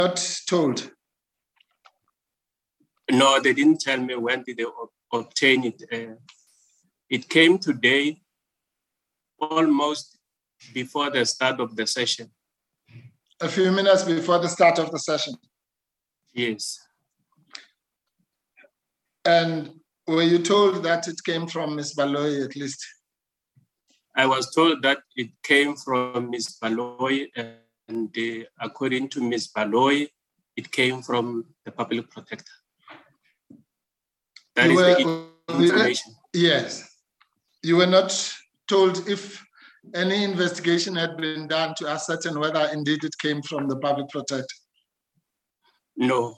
not told? No, they didn't tell me when did they obtain it. It came today, almost before the start of the session. A few minutes before the start of the session? Yes. And were you told that it came from Ms. Baloyi at least? I was told that it came from Ms. Baloyi, and according to Ms. Baloyi, it came from the public protector. That is the information. Yes. You were not told if any investigation had been done to ascertain whether indeed it came from the public protector? No.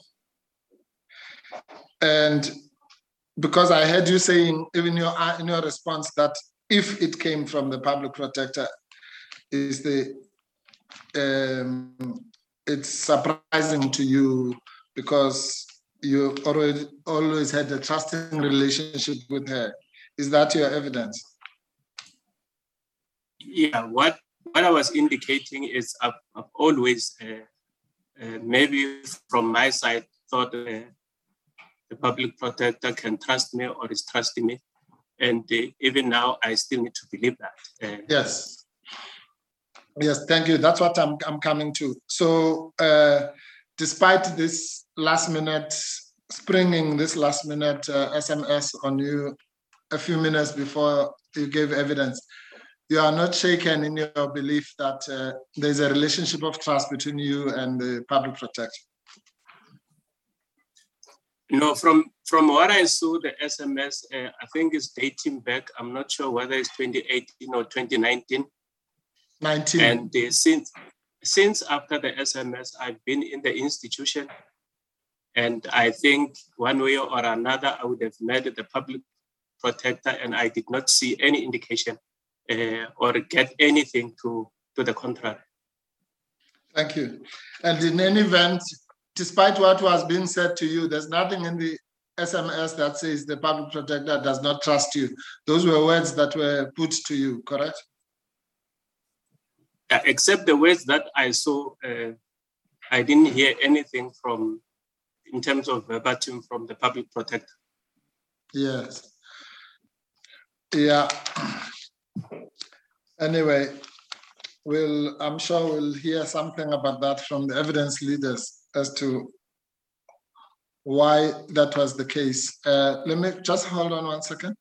And because I heard you saying, even in your response, that if it came from the public protector, it's surprising to you because you always had a trusting relationship with her. Is that your evidence? Yeah, what I was indicating is I've always, maybe from my side, thought the public protector can trust me or is trusting me. And even now, I still need to believe that. Yes. Yes, thank you. That's what I'm coming to. So despite this springing this last minute SMS on you a few minutes before you gave evidence, you are not shaken in your belief that there's a relationship of trust between you and the public protector? No, from what I saw, the SMS, I think it's dating back. I'm not sure whether it's 2018 or 2019. 19. And since after the SMS, I've been in the institution. And I think one way or another, I would have met the public protector, and I did not see any indication or get anything to the contrary. Thank you. And in any event, despite what was being said to you, there's nothing in the SMS that says the public protector does not trust you. Those were words that were put to you, correct? Except the words that I saw, I didn't hear anything in terms of verbatim from the public protector. Yes. Yeah. Anyway, I'm sure we'll hear something about that from the evidence leaders as to why that was the case. Let me just hold on 1 second.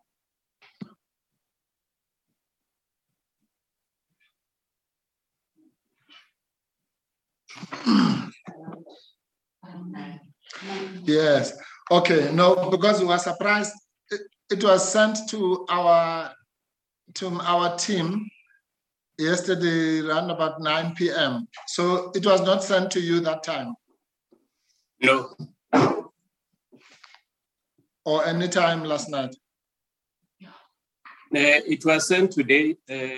Yes. Okay. No, because we were surprised. It was sent to our team yesterday around about 9 p.m. So it was not sent to you that time? No. Or any time last night? It was sent today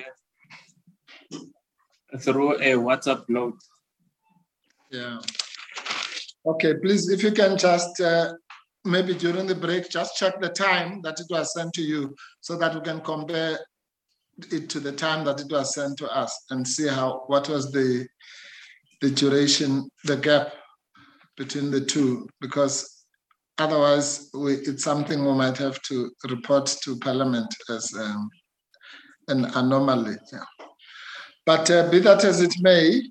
through a WhatsApp note. Yeah. Okay, please, if you can just maybe during the break, just check the time that it was sent to you so that we can compare it to the time that it was sent to us and see what was the duration, the gap between the two, because otherwise it's something we might have to report to Parliament as an anomaly. Yeah. But be that as it may,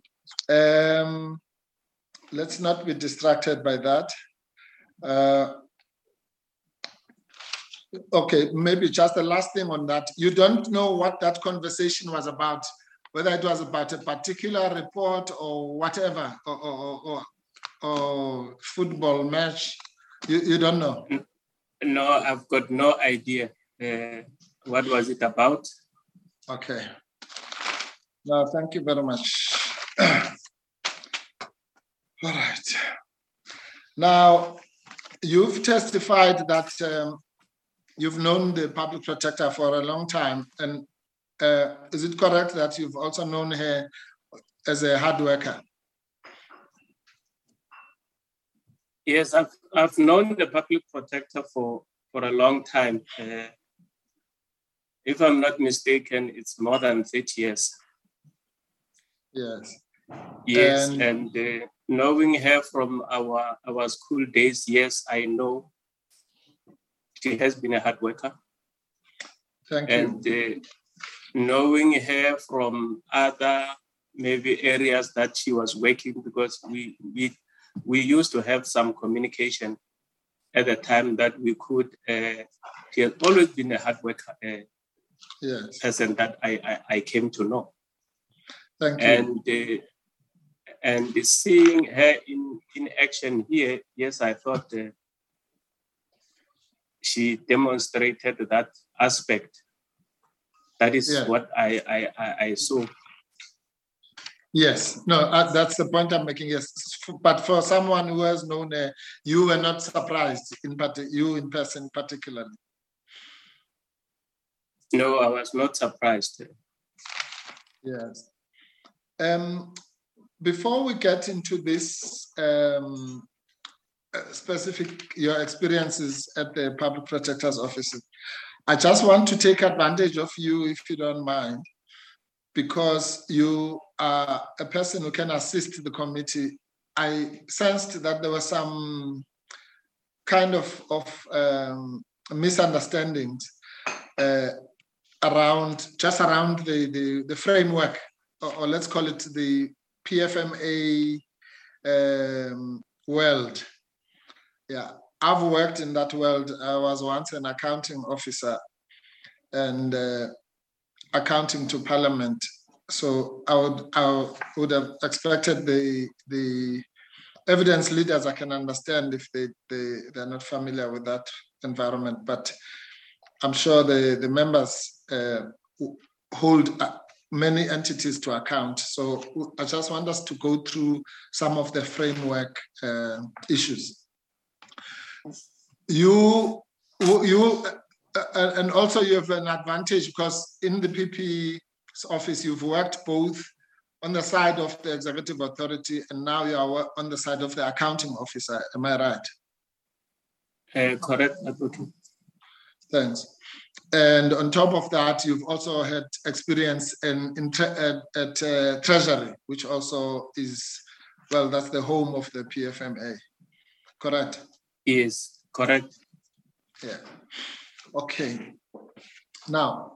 let's not be distracted by that. Okay, maybe just the last thing on that. You don't know what that conversation was about, whether it was about a particular report or whatever, or football match. You don't know? No, I've got no idea. What was it about? Okay. No, thank you very much. All right. Now, you've testified that you've known the public protector for a long time. And is it correct that you've also known her as a hard worker? Yes, I've known the public protector for a long time. If I'm not mistaken, it's more than 30 years. Yes. Yes, and knowing her from our school days, yes, I know she has been a hard worker. Thank you. And knowing her from other maybe areas that she was working, because we used to have some communication at the time that we could. She has always been a hard worker yes. person that I came to know. Thank you. And seeing her in action here, yes, I thought she demonstrated that aspect. That is what I saw. Yes, no, that's the point I'm making. Yes, but for someone who has known her, you were not surprised, you in person particularly. No, I was not surprised. Yes. Before we get into this specific, your experiences at the Public Protector's Office, I just want to take advantage of you, if you don't mind, because you are a person who can assist the committee. I sensed that there was some kind of misunderstandings around the framework, or let's call it the PFMA world. Yeah, I've worked in that world. I was once an accounting officer and accounting to Parliament. So I would have expected the evidence leaders, I can understand if they're not familiar with that environment, but I'm sure the members hold many entities to account. So I just want us to go through some of the framework issues. And also you have an advantage because in the PP's office, you've worked both on the side of the executive authority and now you are on the side of the accounting officer. Am I right? Correct. Thanks. And on top of that, you've also had experience at Treasury, which also is, well, that's the home of the PFMA. Correct? Yes, correct. Yeah. Okay. Now,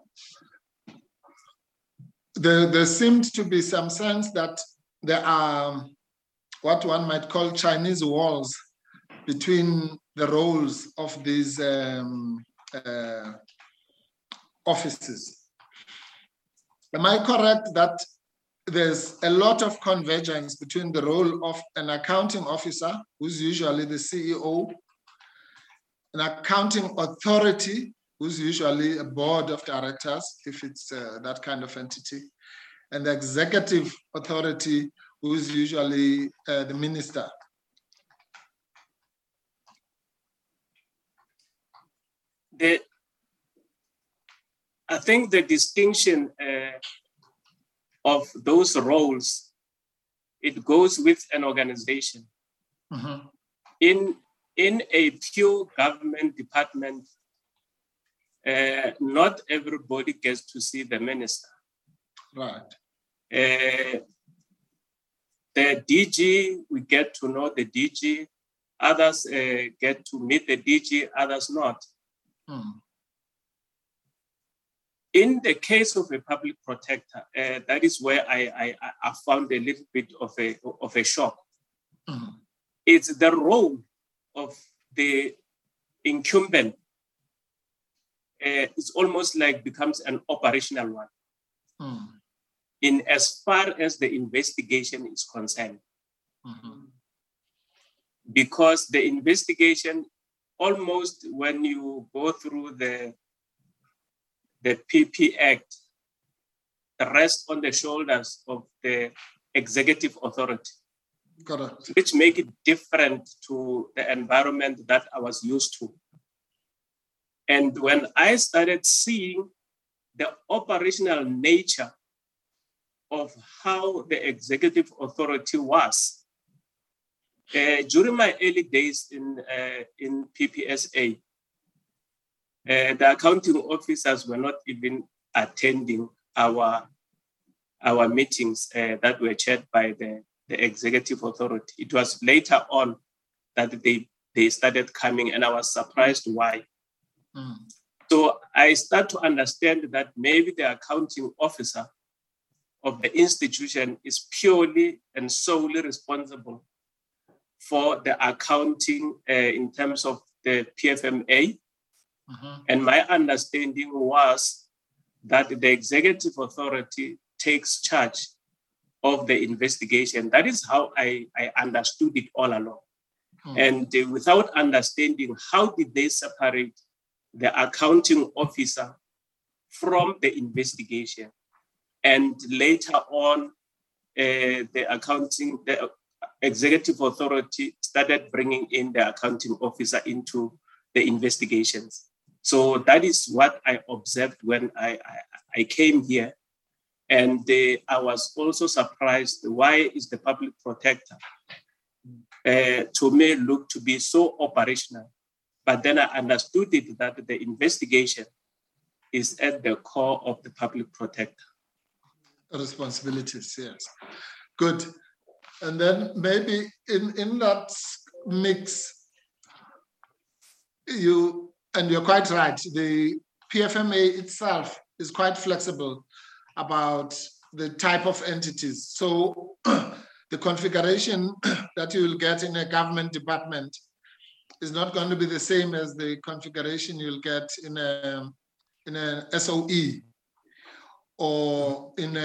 there seemed to be some sense that there are what one might call Chinese walls between the roles of these offices. Am I correct that there's a lot of convergence between the role of an accounting officer, who's usually the CEO, an accounting authority, who's usually a board of directors, if it's that kind of entity, and the executive authority, who's usually the minister? I think the distinction of those roles, it goes with an organization. Mm-hmm. In a pure government department, not everybody gets to see the minister. Right. The DG, we get to know the DG. Others get to meet the DG, others not. In the case of a public protector, that is where I found a little bit of a shock. Mm-hmm. It's the role of the incumbent. It's almost like becomes an operational one. Mm-hmm. In as far as the investigation is concerned. Mm-hmm. Because the investigation, almost when you go through the PP Act, the rest on the shoulders of the executive authority. Correct. Which make it different to the environment that I was used to. And when I started seeing the operational nature of how the executive authority was, during my early days in PPSA, the accounting officers were not even attending our meetings that were chaired by the the executive authority. It was later on that they started coming, and I was surprised why. Mm. So I start to understand that maybe the accounting officer of the institution is purely and solely responsible for the accounting in terms of the PFMA. Mm-hmm. And my understanding was that the executive authority takes charge of the investigation. That is how I understood it all along. And without understanding how did they separate the accounting officer from the investigation. And later on, the executive authority started bringing in the accounting officer into the investigations. So that is what I observed when I came here. And I was also surprised, why is the public protector to me looked to be so operational? But then I understood it that the investigation is at the core of the public protector. Responsibilities, yes. Good. And then maybe in that mix, you're quite right, the PFMA itself is quite flexible about the type of entities. So the configuration that you will get in a government department is not going to be the same as the configuration you'll get in a SOE or in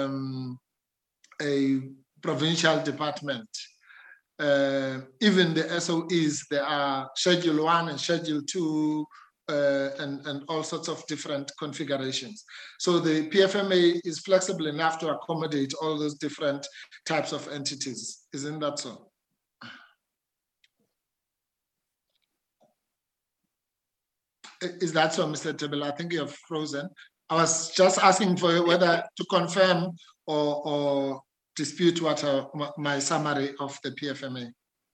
a provincial department. Even the SOEs, there are Schedule 1 and Schedule 2 and all sorts of different configurations. So the PFMA is flexible enough to accommodate all those different types of entities. Isn't that so? Is that so, Mr. Tebela? I think you're frozen. I was just asking for whether to confirm or dispute what my summary of the PFMA.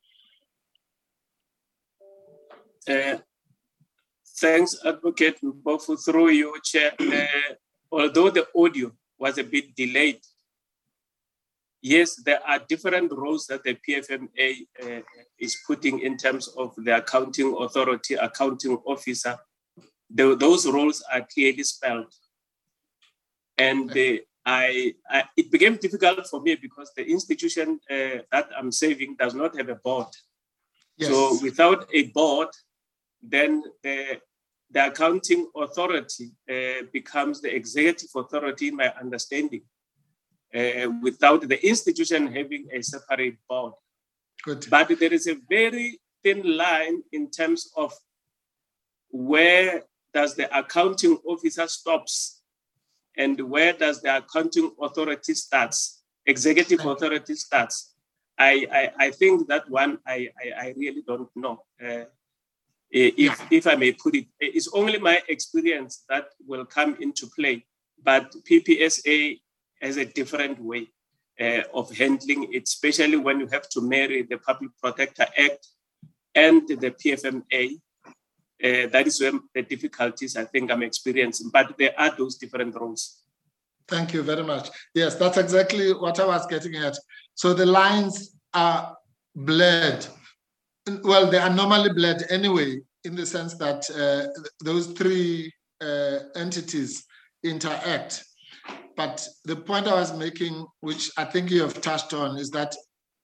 Thanks, Advocate Mpofu, through you, Chair. Although the audio was a bit delayed, yes, there are different roles that the PFMA is putting in terms of the accounting authority, accounting officer. Those roles are clearly spelled. And it became difficult for me because the institution that I'm serving does not have a board. Yes. So without a board, then the accounting authority becomes the executive authority, in my understanding, without the institution having a separate board. Good. But there is a very thin line in terms of where does the accounting officer stops and where does the accounting authority starts, executive authority starts. I think that one I really don't know. If I may put it, it's only my experience that will come into play, but PPSA has a different way of handling it, especially when you have to marry the Public Protector Act and the PFMA. That is where the difficulties I think I'm experiencing, but there are those different roles. Thank you very much. Yes, that's exactly what I was getting at. So the lines are blurred. Well, they are normally blurred anyway, in the sense that those three entities interact. But the point I was making, which I think you have touched on, is that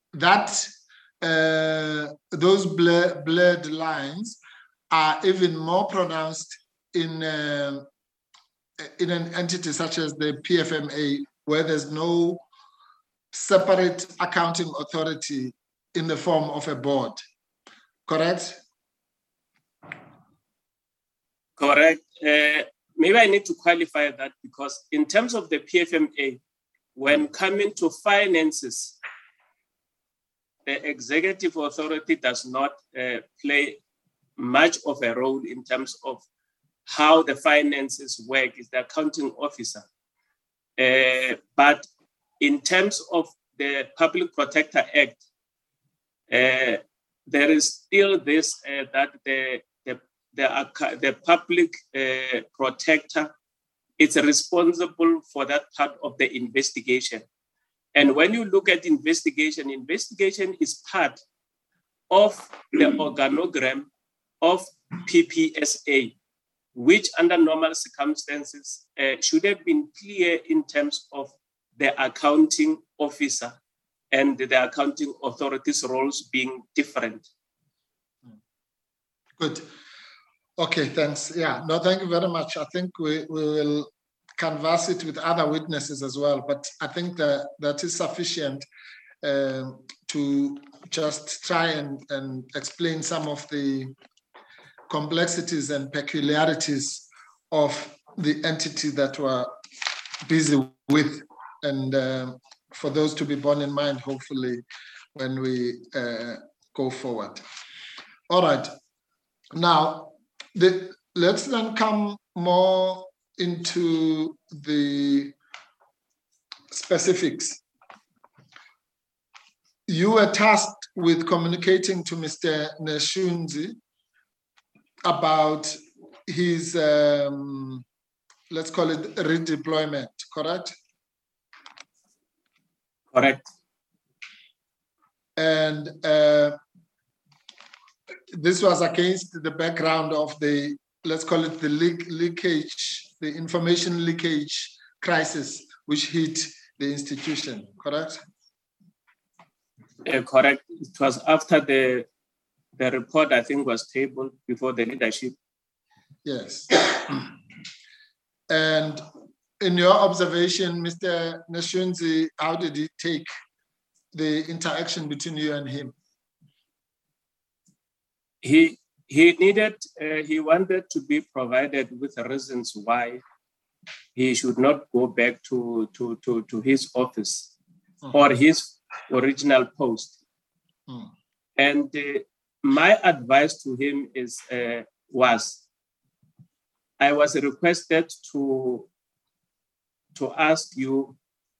those blurred lines are even more pronounced in an entity such as the PFMA, where there's no separate accounting authority in the form of a board. Correct? Correct. Maybe I need to qualify that, because in terms of the PFMA, when coming to finances, the executive authority does not play much of a role in terms of how the finances work. Is the accounting officer. But in terms of the Public Protector Act, there is still this that the public protector is responsible for that part of the investigation. And when you look at investigation is part of the organogram of PPSA, which under normal circumstances should have been clear in terms of the accounting officer and the accounting authorities' roles being different. Good. Okay, thanks. Yeah, no, thank you very much. I think we will canvass it with other witnesses as well, but I think that is sufficient to just try and explain some of the complexities and peculiarities of the entity that we're busy with, and for those to be borne in mind, hopefully, when we go forward. All right. Now, let's then come more into the specifics. You were tasked with communicating to Mr. Neshunzi about his, let's call it redeployment, correct? Correct. And this was against the background of the, let's call it the leakage, the information leakage crisis, which hit the institution, correct? Correct. It was after the report, I think, was tabled before the leadership. Yes. And in your observation, Mr. Neshunzi, how did he take the interaction between you and him? He wanted to be provided with reasons why he should not go back to his office or his original post. And my advice to him was I was requested to ask you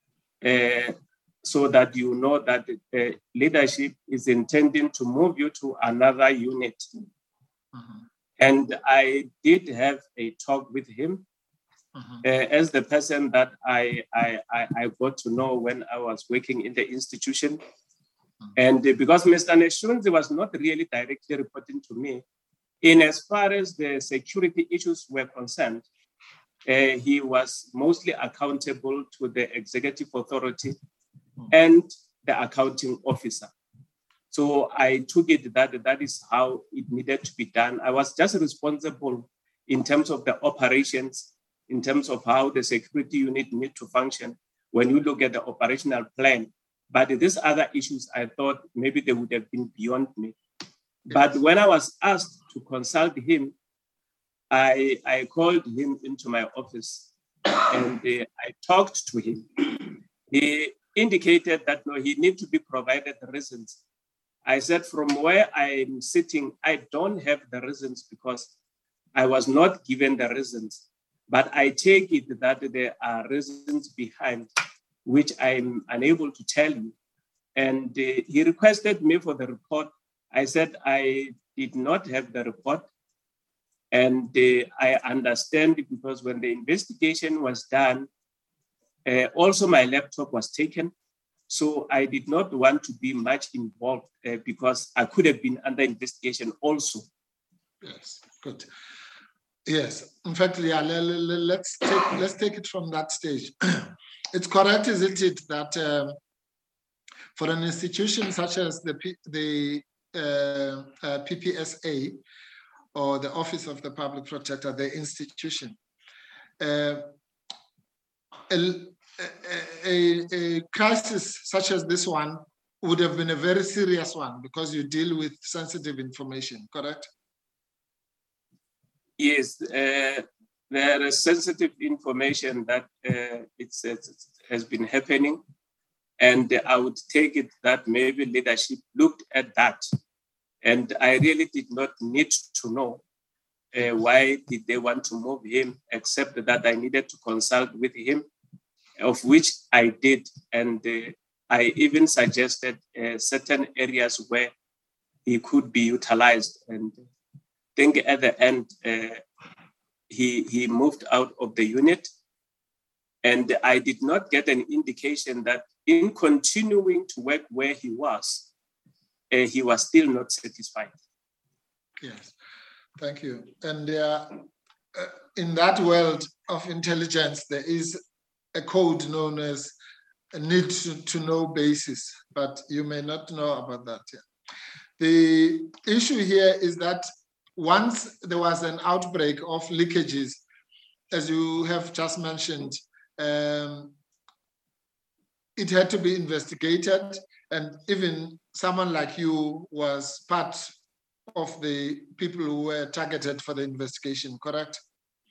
so that you know that the leadership is intending to move you to another unit. And I did have a talk with him as the person that I got to know when I was working in the institution. And because Mr. Neshunzi was not really directly reporting to me, in as far as the security issues were concerned, he was mostly accountable to the executive authority and the accounting officer. So I took it that is how it needed to be done. I was just responsible in terms of the operations, in terms of how the security unit need to function when you look at the operational plan. But these other issues, I thought maybe they would have been beyond me. But when I was asked to consult him, I called him into my office and I talked to him. He indicated that no, he needs to be provided reasons. I said, from where I'm sitting, I don't have the reasons because I was not given the reasons. But I take it that there are reasons behind which I'm unable to tell you. And he requested me for the report. I said I did not have the report. And I understand because when the investigation was done, also my laptop was taken. So I did not want to be much involved because I could have been under investigation also. Yes, good. Yes, in fact, yeah, let's take it from that stage. It's correct, isn't it, that for an institution such as the PPSA or the Office of the Public Protector, the institution, a crisis such as this one would have been a very serious one because you deal with sensitive information, correct? Yes, there is sensitive information that it has been happening. And I would take it that maybe leadership looked at that. And I really did not need to know why did they want to move him, except that I needed to consult with him, of which I did. And I even suggested certain areas where he could be utilized. And I think at the end, he moved out of the unit. And I did not get an indication that in continuing to work where he was still not satisfied. Yes, thank you. And in that world of intelligence, there is a code known as a need to know basis, but you may not know about that yet. The issue here is that once there was an outbreak of leakages, as you have just mentioned, it had to be investigated, and even someone like you was part of the people who were targeted for the investigation, correct?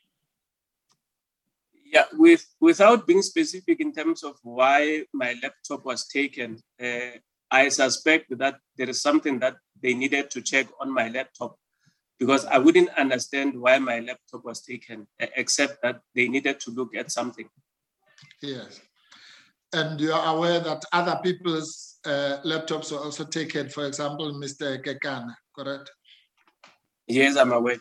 Yeah, without being specific in terms of why my laptop was taken, I suspect that there is something that they needed to check on my laptop, because I wouldn't understand why my laptop was taken, except that they needed to look at something. Yes. And you are aware that other people's laptops were also taken, for example, Mr. Kekana, correct? Yes, I'm aware.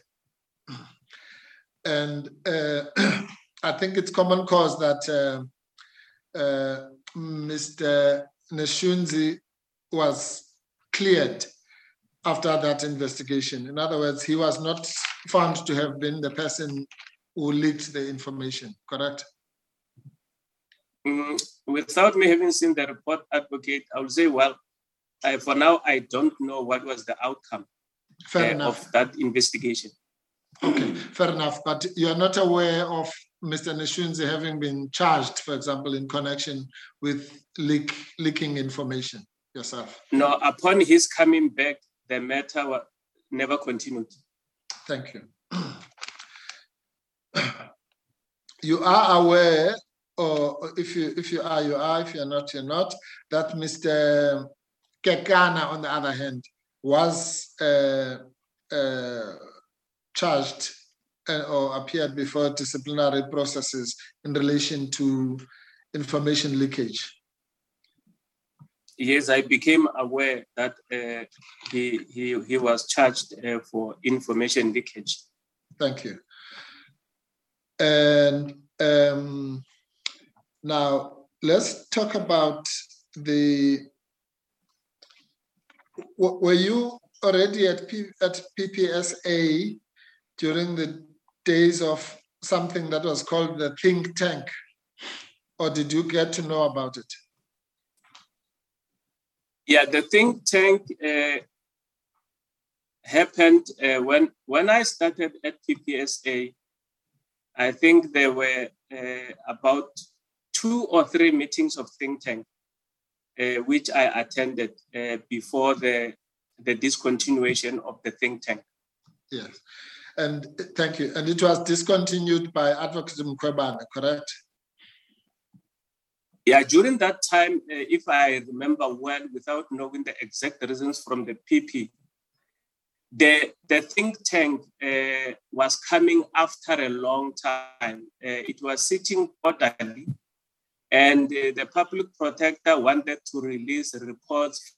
And I think it's common cause that Mr. Neshunzi was cleared after that investigation. In other words, he was not found to have been the person who leaked the information, correct? Without me having seen the report, Advocate, I would say, well, for now, I don't know what was the outcome of that investigation. Okay, fair enough. But you are not aware of Mr. Neshunzi having been charged, for example, in connection with leaking information yourself? No, upon his coming back, the matter never continued. Thank you. You are aware, or if you are, you are. If you're not, you're not. That Mr. Kekana, on the other hand, was charged or appeared before disciplinary processes in relation to information leakage. Yes, I became aware that he was charged for information leakage. Thank you. And now let's talk about were you already at PPSA during the days of something that was called the think tank, or did you get to know about it? Yeah, the think tank happened when I started at PPSA. I think there were about 2 or 3 meetings of think tank, which I attended before the discontinuation of the think tank. Yes, and thank you. And it was discontinued by Advocate Mkhwebane, correct? Yeah, during that time, if I remember well, without knowing the exact reasons from the PP, the think tank was coming after a long time. It was sitting orderly, and the public protector wanted to release reports.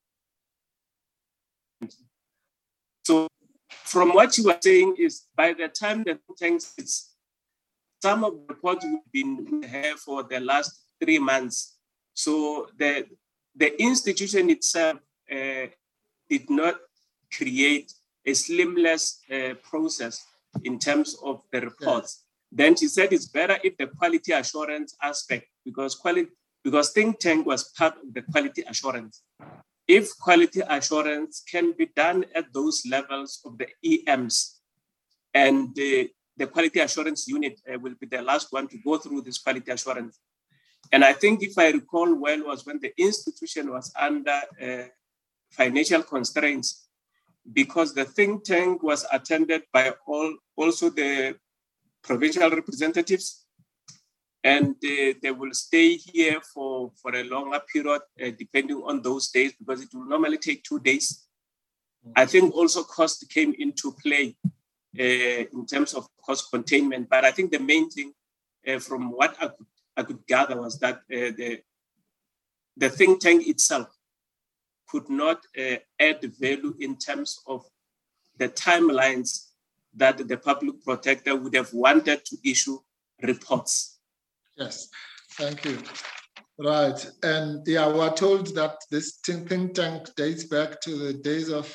So from what you were saying is, by the time the think tank sits, some of the reports have been here for the last 3 months. So the institution itself did not create a seamless process in terms of the reports. Yeah. Then she said it's better if the quality assurance aspect, because think tank was part of the quality assurance. If quality assurance can be done at those levels of the EMs, and the quality assurance unit will be the last one to go through this quality assurance. And I think, if I recall well, was when the institution was under financial constraints, because the think tank was attended by also the provincial representatives, and they will stay here for a longer period, depending on those days, because it will normally take 2 days. I think also cost came into play in terms of cost containment. But I think the main thing from what I could gather was that the think tank itself could not add value in terms of the timelines that the public protector would have wanted to issue reports. Yes, thank you. Right, and yeah, we're told that this think tank dates back to the days of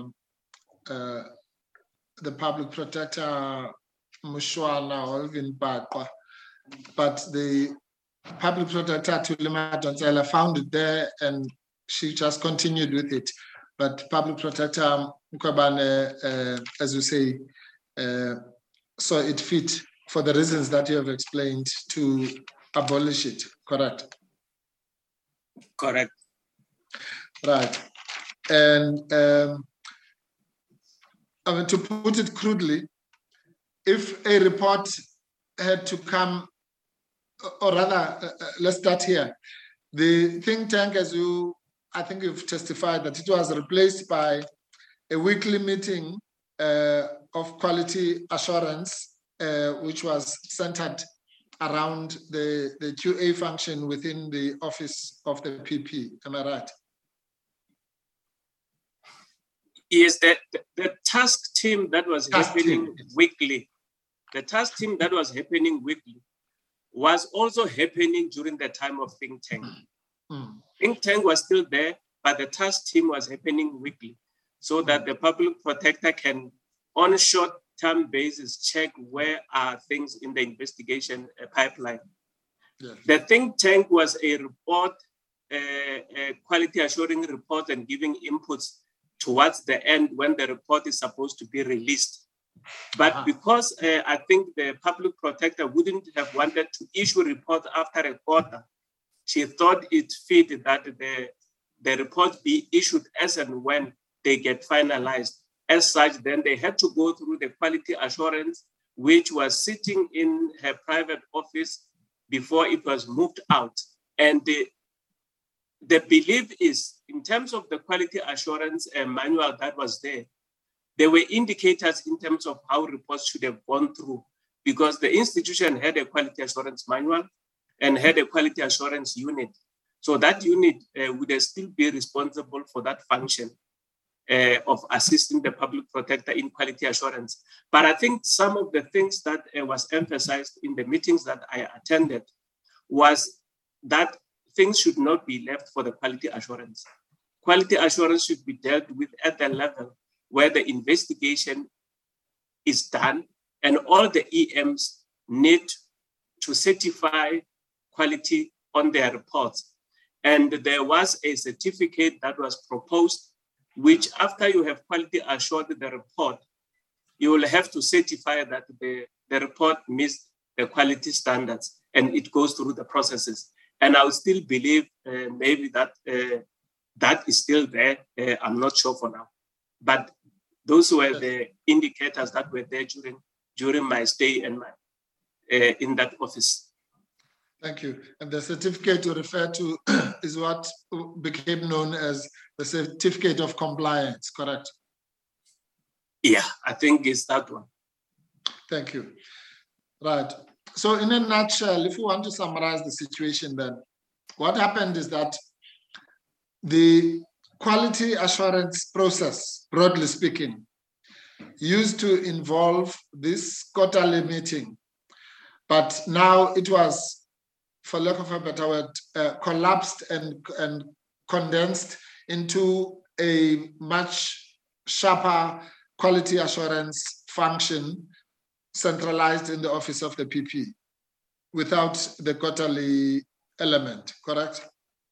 the public protector Mushwana Olvin Bakwa, but the public protector Tulima Donsela found it there and she just continued with it. But public protector Mkwabane, as you say, saw it fit for the reasons that you have explained to abolish it, correct? Correct. Right. And I mean, to put it crudely, if a report had to come, or rather, let's start here. The think tank, as I think you've testified that it was replaced by a weekly meeting of quality assurance, which was centered around the QA function within the office of the PP. Am I right? Yes, the task team that was happening weekly, the task team that was happening weekly was also happening during the time of think tank. Think tank was still there, but the task team was happening weekly so that the public protector can, on a short-term basis, check where are things in the investigation pipeline. Yes. The think tank was a report, a quality assuring report and giving inputs towards the end when the report is supposed to be released. But because I think the public protector wouldn't have wanted to issue a report after a quarter, she thought it fit that the report be issued as and when they get finalized. As such, then they had to go through the quality assurance, which was sitting in her private office before it was moved out. And the belief is, in terms of the quality assurance manual that was there were indicators in terms of how reports should have gone through, because the institution had a quality assurance manual and had a quality assurance unit. So that unit would still be responsible for that function of assisting the public protector in quality assurance. But I think some of the things that was emphasized in the meetings that I attended was that things should not be left for the quality assurance. Quality assurance should be dealt with at the level where the investigation is done and all the EMs need to certify quality on their reports. And there was a certificate that was proposed, which after you have quality assured the report, you will have to certify that the report meets the quality standards and it goes through the processes. And I would still believe maybe that that is still there. I'm not sure for now. But those were the indicators that were there during my stay and in that office. Thank you. And the certificate you refer to is what became known as the certificate of compliance, correct? Yeah, I think it's that one. Thank you. Right. So in a nutshell, if we want to summarize the situation, then what happened is that the quality assurance process, broadly speaking, used to involve this quarterly meeting, but now it was, for lack of a better word, collapsed and condensed into a much sharper quality assurance function centralized in the office of the PP without the quarterly element, correct?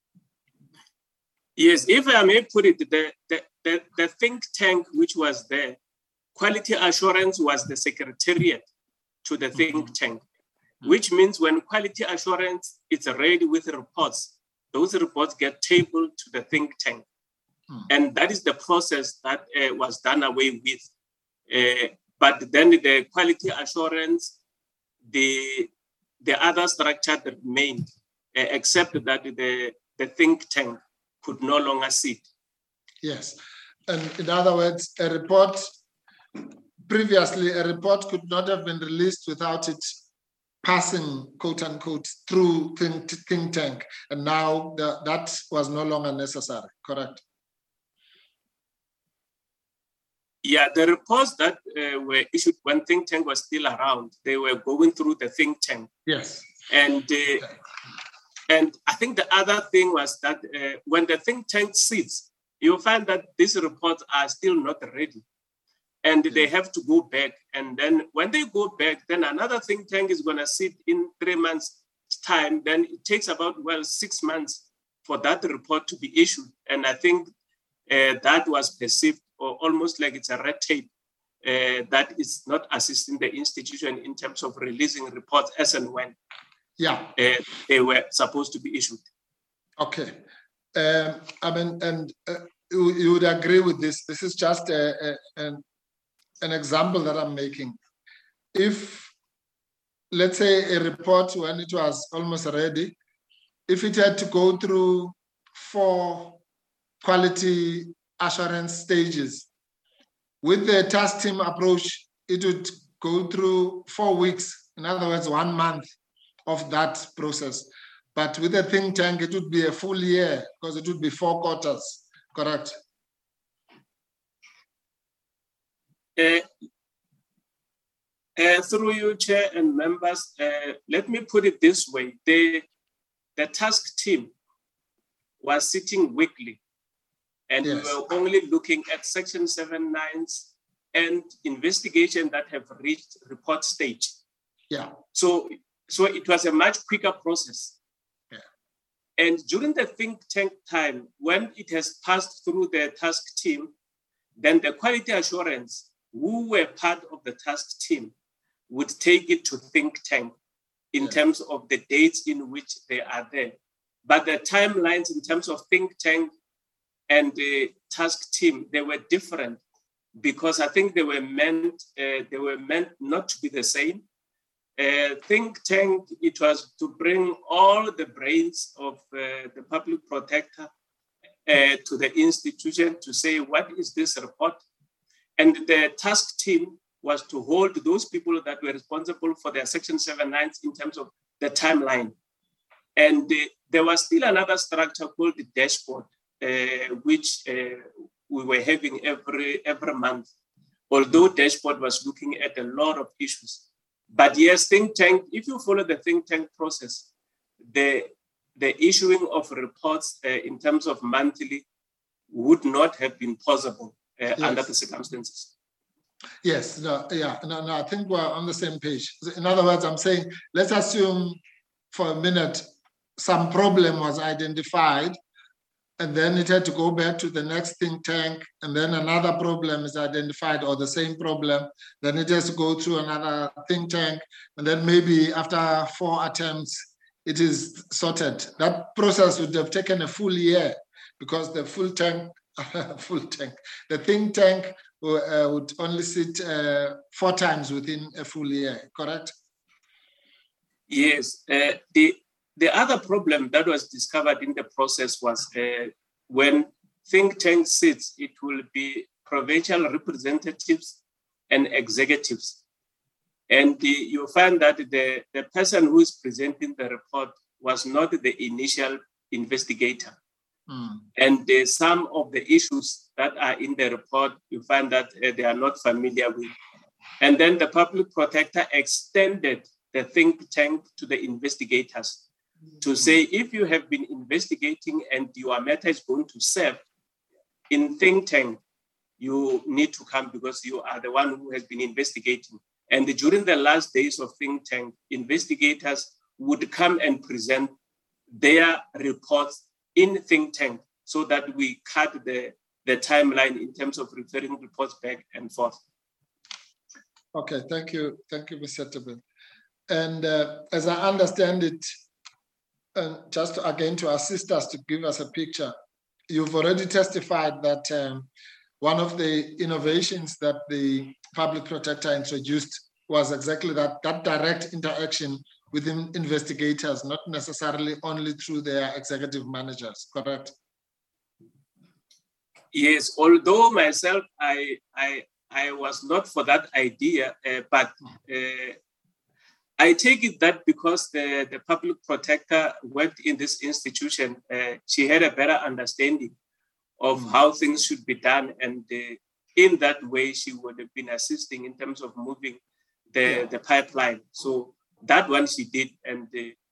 Yes, if I may put it, the think tank which was there, quality assurance was the secretariat to the think tank, which means when quality assurance is ready with reports, those reports get tabled to the think tank. And that is the process that was done away with. But then the quality assurance, the other structure remained, except that the think tank could no longer sit. Yes. And in other words, previously a report could not have been released without it passing, quote unquote, through think tank. And now that was no longer necessary, correct? Yeah, the reports that were issued when think tank was still around, they were going through the think tank. Yes. And I think the other thing was that when the think tank sits, you'll find that these reports are still not ready. And they have to go back. And then when they go back, then another think tank is going to sit in 3 months' time. Then it takes about, 6 months for that report to be issued. And I think that was perceived or almost like it's a red tape that is not assisting the institution in terms of releasing reports as and when they were supposed to be issued. Okay. You would agree with this. This is just an example that I'm making. If, let's say, a report, when it was almost ready, if it had to go through 4 quality assurance stages, with the task team approach, it would go through 4 weeks, in other words, 1 month of that process. But with a think tank, it would be a full year because it would be 4 quarters, correct? Through you, Chair and members, let me put it this way. The task team was sitting weekly, and we were only looking at Section 79s and investigation that have reached report stage. Yeah. So it was a much quicker process. Yeah. And during the think tank time, when it has passed through the task team, then the quality assurance, who were part of the task team, would take it to think tank in terms of the dates in which they are there. But the timelines in terms of think tank and the task team, they were different because I think they were meant not to be the same. Think tank, it was to bring all the brains of the public protector to the institution to say, what is this report? And the task team was to hold those people that were responsible for their Section 79s in terms of the timeline. And there was still another structure called the dashboard, which we were having every month, although dashboard was looking at a lot of issues. But yes, think tank, if you follow the think tank process, the issuing of reports in terms of monthly would not have been possible under the circumstances. Yes, I think we're on the same page. In other words, I'm saying, let's assume for a minute some problem was identified, and then it had to go back to the next think tank, and then another problem is identified, or the same problem, then it has to go through another think tank, and then maybe after 4 attempts, it is sorted. That process would have taken a full year because the the think tank would only sit 4 times within a full year, correct? Yes. The other problem that was discovered in the process was when think tank sits, it will be provincial representatives and executives. And you find that the person who is presenting the report was not the initial investigator. And some of the issues that are in the report, you find that they are not familiar with. And then the public protector extended the think tank to the investigators to say, if you have been investigating and your matter is going to serve in think tank, you need to come because you are the one who has been investigating. And during the last days of think tank, investigators would come and present their reports in think tank so that we cut the timeline in terms of referring reports back and forth. Okay, thank you, Mr. Tebel. And as I understand it, just again to assist us to give us a picture, you've already testified that one of the innovations that the public protector introduced was exactly that direct interaction with investigators, not necessarily only through their executive managers, correct? Yes, although myself, I was not for that idea, but I take it that because the public protector worked in this institution, she had a better understanding of how things should be done. And in that way, she would have been assisting in terms of moving the pipeline. So that one she did. And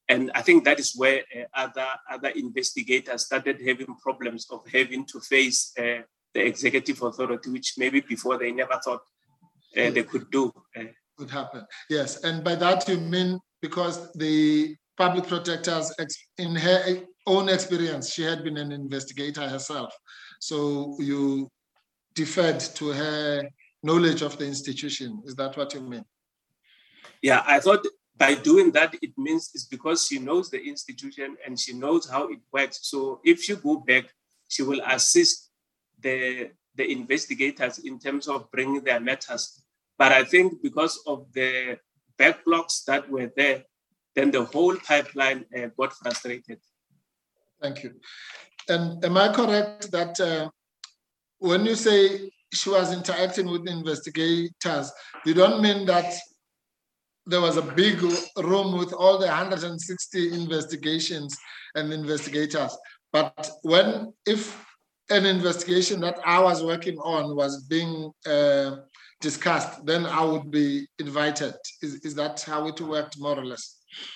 And I think that is where other investigators started having problems of having to face the executive authority, which maybe before they never thought they could do. Would happen, yes. And by that you mean because the public protectors, in her own experience, she had been an investigator herself. So you deferred to her knowledge of the institution. Is that what you mean? Yeah, I thought by doing that, it means it's because she knows the institution and she knows how it works. So if you go back, she will assist the investigators in terms of bringing their matters. But I think because of the backlogs that were there, then the whole pipeline got frustrated. Thank you. And am I correct that when you say she was interacting with investigators, you don't mean that there was a big room with all the 160 investigations and investigators, but if an investigation that I was working on was being discussed, then I would be invited. Is that how it worked, more or less?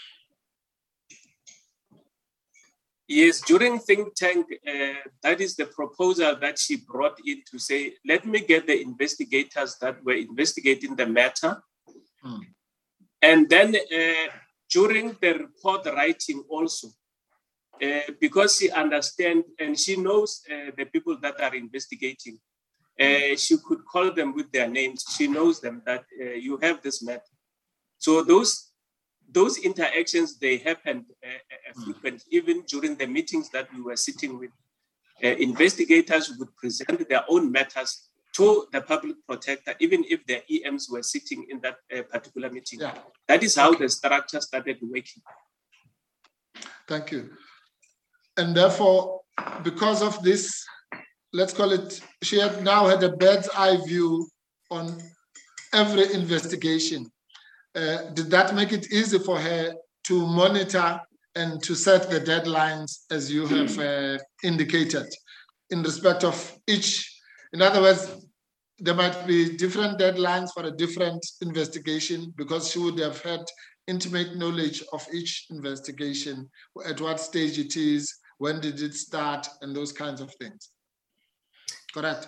Yes, during think tank, that is the proposal that she brought in to say, let me get the investigators that were investigating the matter. And then during the report writing also, because she understands and she knows the people that are investigating, she could call them with their names. She knows them that you have this matter. So those interactions, they happened frequent, even during the meetings that we were sitting with. Investigators would present their own matters to the public protector, even if their EMs were sitting in that particular meeting. Yeah. That is how the structure started working. Thank you. And therefore, because of this, let's call it, she had now had a bird's eye view on every investigation. Did that make it easy for her to monitor and to set the deadlines as you have indicated in respect of each? In other words, there might be different deadlines for a different investigation because she would have had intimate knowledge of each investigation, at what stage it is, when did it start, and those kinds of things. Correct?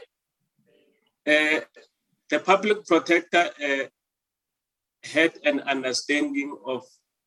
The public protector had an understanding of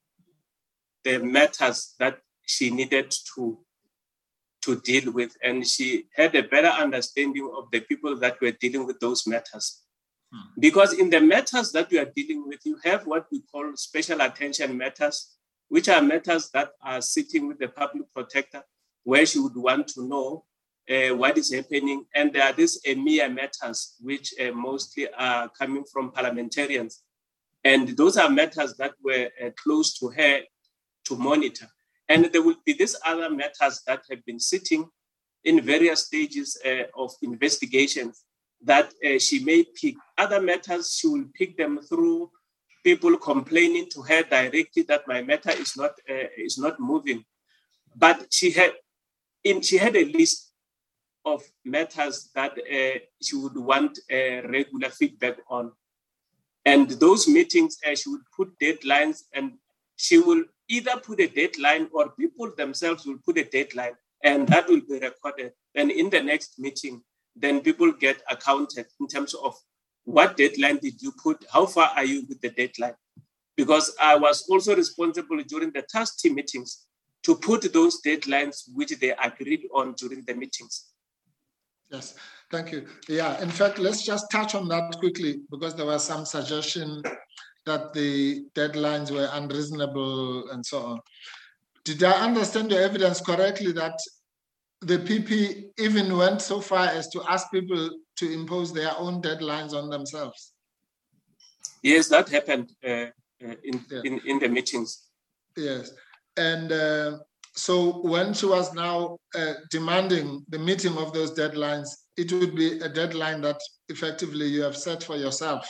the matters that she needed to deal with, and she had a better understanding of the people that were dealing with those matters. Because in the matters that we are dealing with, you have what we call special attention matters, which are matters that are sitting with the public protector, where she would want to know what is happening. And there are these EMEA matters, which mostly are coming from parliamentarians. And those are matters that were close to her to monitor. And there will be these other matters that have been sitting in various stages of investigations that she may pick. Other matters, she will pick them through people complaining to her directly that my matter is not moving. But she had a list of matters that she would want regular feedback on. And those meetings, she would put deadlines, and she will either put a deadline or people themselves will put a deadline, and that will be recorded. And in the next meeting, then people get accounted in terms of what deadline did you put, how far are you with the deadline? Because I was also responsible during the task team meetings to put those deadlines which they agreed on during the meetings. Yes, thank you. Yeah, in fact, let's just touch on that quickly because there was some suggestion that the deadlines were unreasonable and so on. Did I understand your evidence correctly that the PP even went so far as to ask people to impose their own deadlines on themselves? Yes, that happened in the meetings. Yes, and so when she was now demanding the meeting of those deadlines, it would be a deadline that effectively you have set for yourself.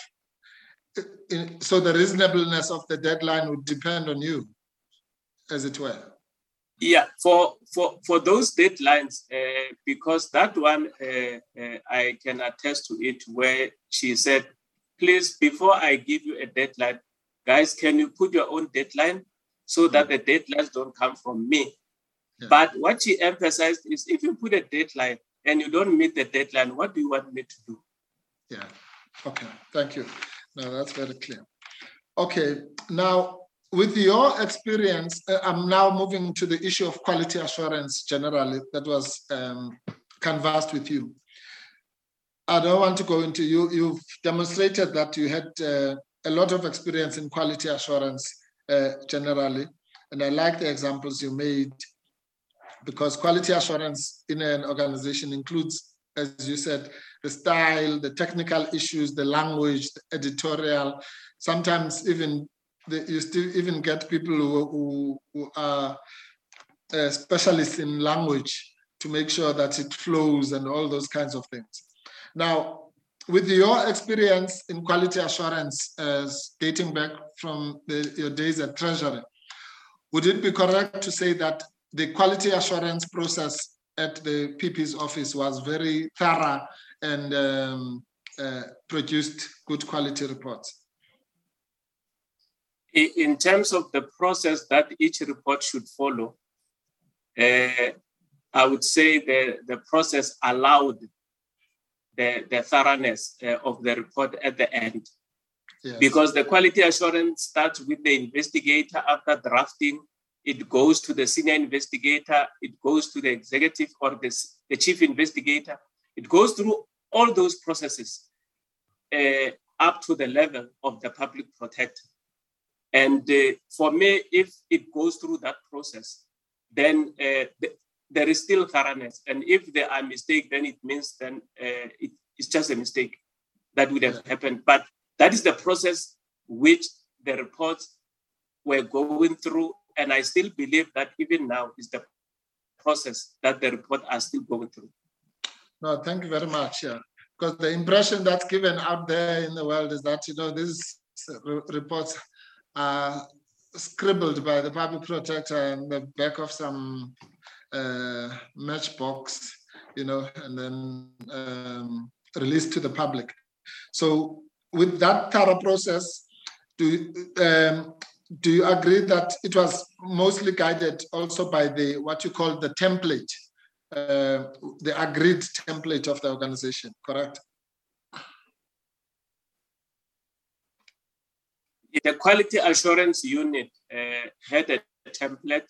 So the reasonableness of the deadline would depend on you, as it were. Yeah, for those deadlines, because that one, I can attest to it, where she said, please, before I give you a deadline, guys, can you put your own deadline? so that the deadlines don't come from me. Yeah. But what she emphasized is, if you put a deadline and you don't meet the deadline, what do you want me to do? Yeah, okay, thank you. No, that's very clear. Okay, now with your experience, I'm now moving to the issue of quality assurance generally that was canvassed with you. I don't want to go into you've demonstrated that you had a lot of experience in quality assurance generally, and I like the examples you made, because quality assurance in an organization includes, as you said, the style, the technical issues, the language, the editorial. Sometimes even you still even get people who are specialists in language to make sure that it flows and all those kinds of things. Now, with your experience in quality assurance, dating back from your days at Treasury, would it be correct to say that the quality assurance process at the PP's office was very thorough and produced good quality reports? In terms of the process that each report should follow, I would say the process allowed the thoroughness of the report at the end. Yes. Because the quality assurance starts with the investigator. After drafting, it goes to the senior investigator, it goes to the executive or the chief investigator. It goes through all those processes up to the level of the public protector. And for me, if it goes through that process, then there is still thoroughness. And if there are mistakes, then it means then it's just a mistake that would have happened. But that is the process which the reports were going through. And I still believe that even now is the process that the reports are still going through. No, thank you very much. Yeah, because the impression that's given out there in the world is that, these reports are scribbled by the public protector in the back of some matchbox, and then released to the public. So with that thorough process, do you agree that it was mostly guided also by what you call the template, the agreed template of the organization, correct? The quality assurance unit had a template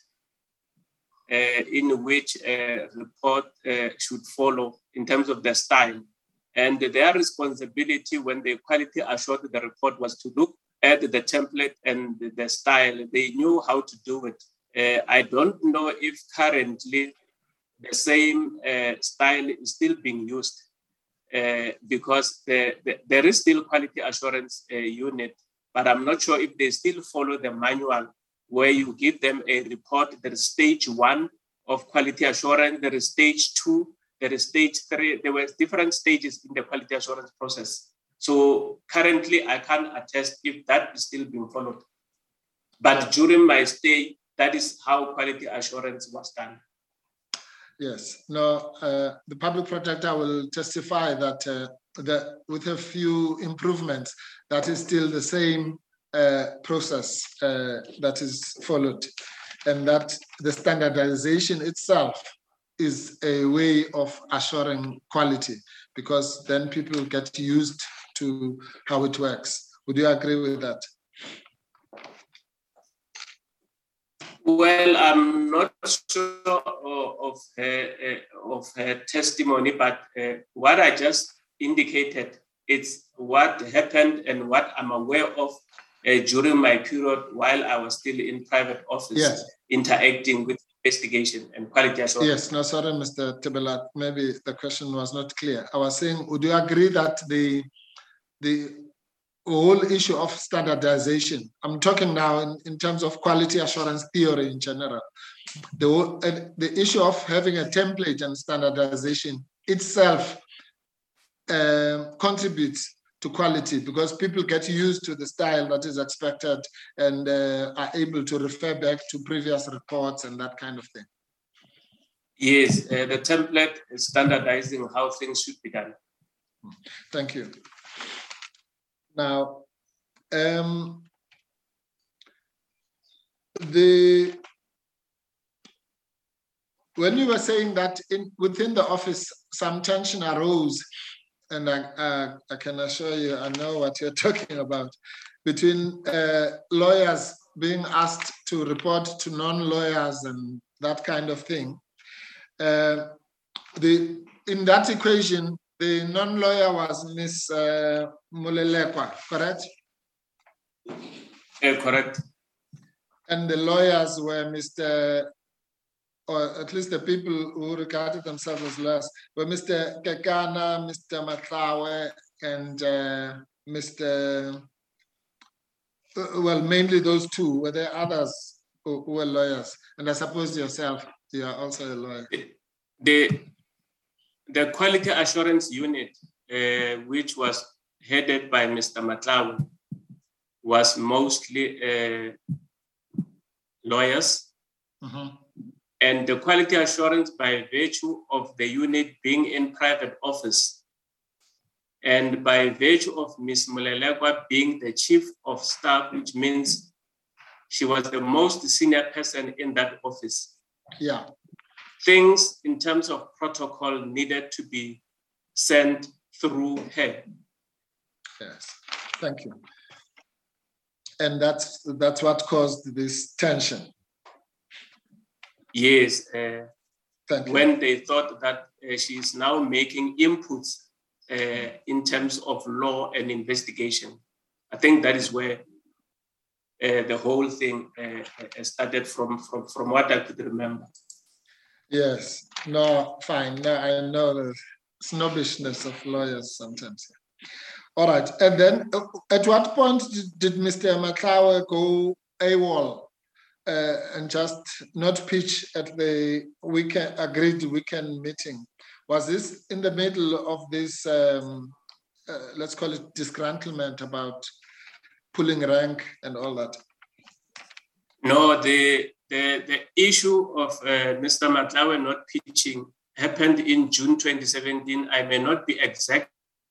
in which a report should follow in terms of the style. And their responsibility when they quality assured the report was to look at the template and the style. They knew how to do it. I don't know if currently the same style is still being used because there is still quality assurance unit, but I'm not sure if they still follow the manual where you give them a report. There is stage 1 of quality assurance, there is stage 2, there is stage 3. There were different stages in the quality assurance process. So currently, I can't attest if that is still being followed. But during my stay, that is how quality assurance was done. Yes. No, the public protector will testify that with a few improvements, that is still the same process that is followed, and that the standardization itself is a way of assuring quality, because then people get used to how it works. Would you agree with that? Well, I'm not sure of her testimony, but what I just indicated, it's what happened and what I'm aware of during my period while I was still in private office, interacting with investigation and quality assurance. Yes, no, sorry, Mr. Tebela, maybe the question was not clear. I was saying, would you agree that the whole issue of standardization, I'm talking now in terms of quality assurance theory in general, the issue of having a template and standardization itself contributes to quality, because people get used to the style that is expected and are able to refer back to previous reports and that kind of thing. Yes, the template is standardizing how things should be done. Thank you. Now, when you were saying that within the office, some tension arose, and I can assure you, I know what you're talking about, between lawyers being asked to report to non-lawyers and that kind of thing. In that equation, the non-lawyer was Ms. Molelekwa, correct? Correct. And the lawyers were Mr., or at least the people who regarded themselves as lawyers, were Mr. Kekana, Mr. Matlawe, and Mr. Well, mainly those two. Were there others who were lawyers? And I suppose yourself, you are also a lawyer. The Quality Assurance Unit, which was headed by Mr. Matlawe, was mostly lawyers. Mm-hmm. And the quality assurance, by virtue of the unit being in private office, and by virtue of Ms. Molelekwa being the chief of staff, which means she was the most senior person in that office. Yeah. Things in terms of protocol needed to be sent through her. Yes, thank you. And that's what caused this tension. Yes, when they thought that she is now making inputs in terms of law and investigation. I think that is where the whole thing started from what I could remember. Yes, no, fine. No, I know the snobbishness of lawyers sometimes. All right, and then at what point did Mr. Matlawe go AWOL? And just not pitch at the agreed weekend meeting? Was this in the middle of this, let's call it disgruntlement about pulling rank and all that? No, the issue of Mr. Matlawe not pitching happened in June 2017. I may not be exact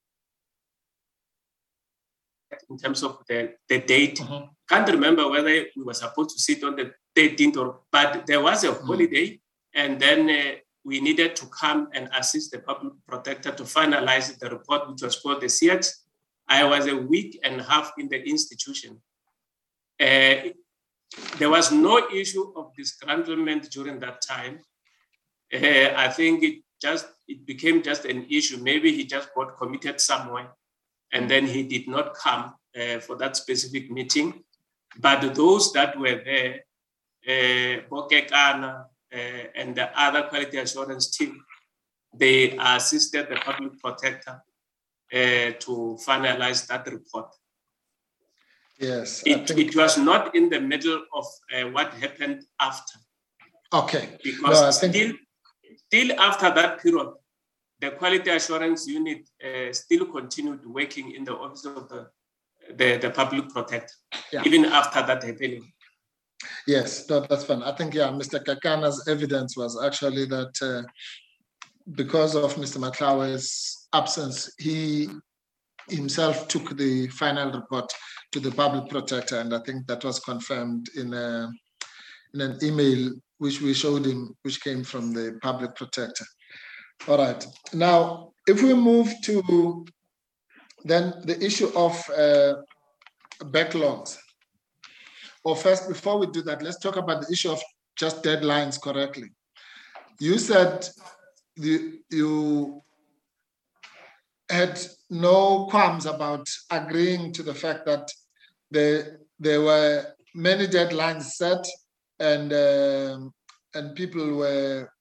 in terms of the date. Mm-hmm. Can't remember whether we were supposed to sit on the 13th but there was a holiday, and then we needed to come and assist the public protector to finalize the report, which was called the CX. I was a week and a half in the institution. There was no issue of disgruntlement during that time. I think it became just an issue. Maybe he just got committed somewhere, and then he did not come for that specific meeting. But those that were there, Bokekana and the other quality assurance team, they assisted the public protector to finalize that report. Yes. It was not in the middle of what happened after. Okay. Because still after that period, the quality assurance unit still continued working in the office of the public protector, even after that happening. Yes, that's fine. I think, Mr. Kakana's evidence was actually that because of Mr. Matlawe's absence, he himself took the final report to the public protector, and I think that was confirmed in an email which we showed him, which came from the public protector. All right. Now, if we move to then the issue of backlogs. Or first, before we do that, let's talk about the issue of just deadlines correctly. You said you had no qualms about agreeing to the fact that there were many deadlines set, and people were,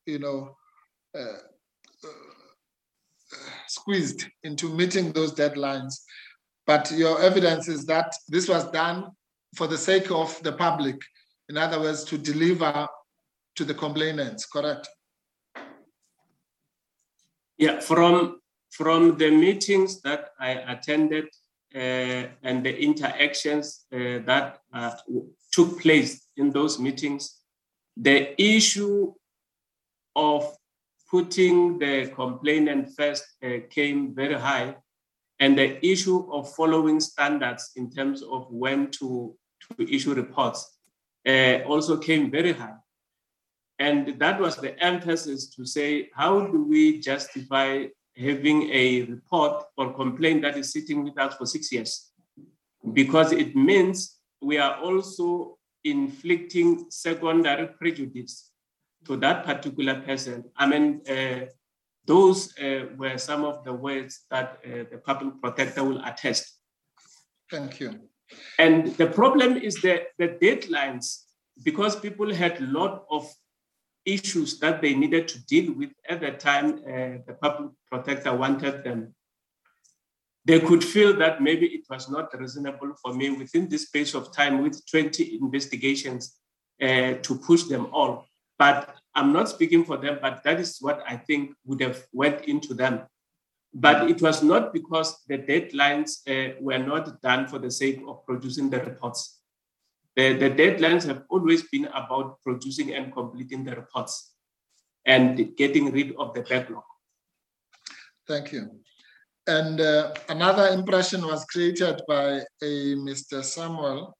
squeezed into meeting those deadlines. But your evidence is that this was done for the sake of the public. In other words, to deliver to the complainants, correct? Yeah, from the meetings that I attended and the interactions that took place in those meetings, the issue of putting the complainant first came very high, and the issue of following standards in terms of when to issue reports also came very high. And that was the emphasis to say, how do we justify having a report or complaint that is sitting with us for 6 years? Because it means we are also inflicting secondary prejudice to that particular person. I mean, those were some of the words that the public protector will attest. Thank you. And the problem is the deadlines, because people had a lot of issues that they needed to deal with at the time the public protector wanted them. They could feel that maybe it was not reasonable for me within this space of time with 20 investigations to push them all. But I'm not speaking for them, but that is what I think would have went into them. But it was not because the deadlines were not done for the sake of producing the reports. The deadlines have always been about producing and completing the reports and getting rid of the backlog. Thank you. And another impression was created by a Mr. Samuel,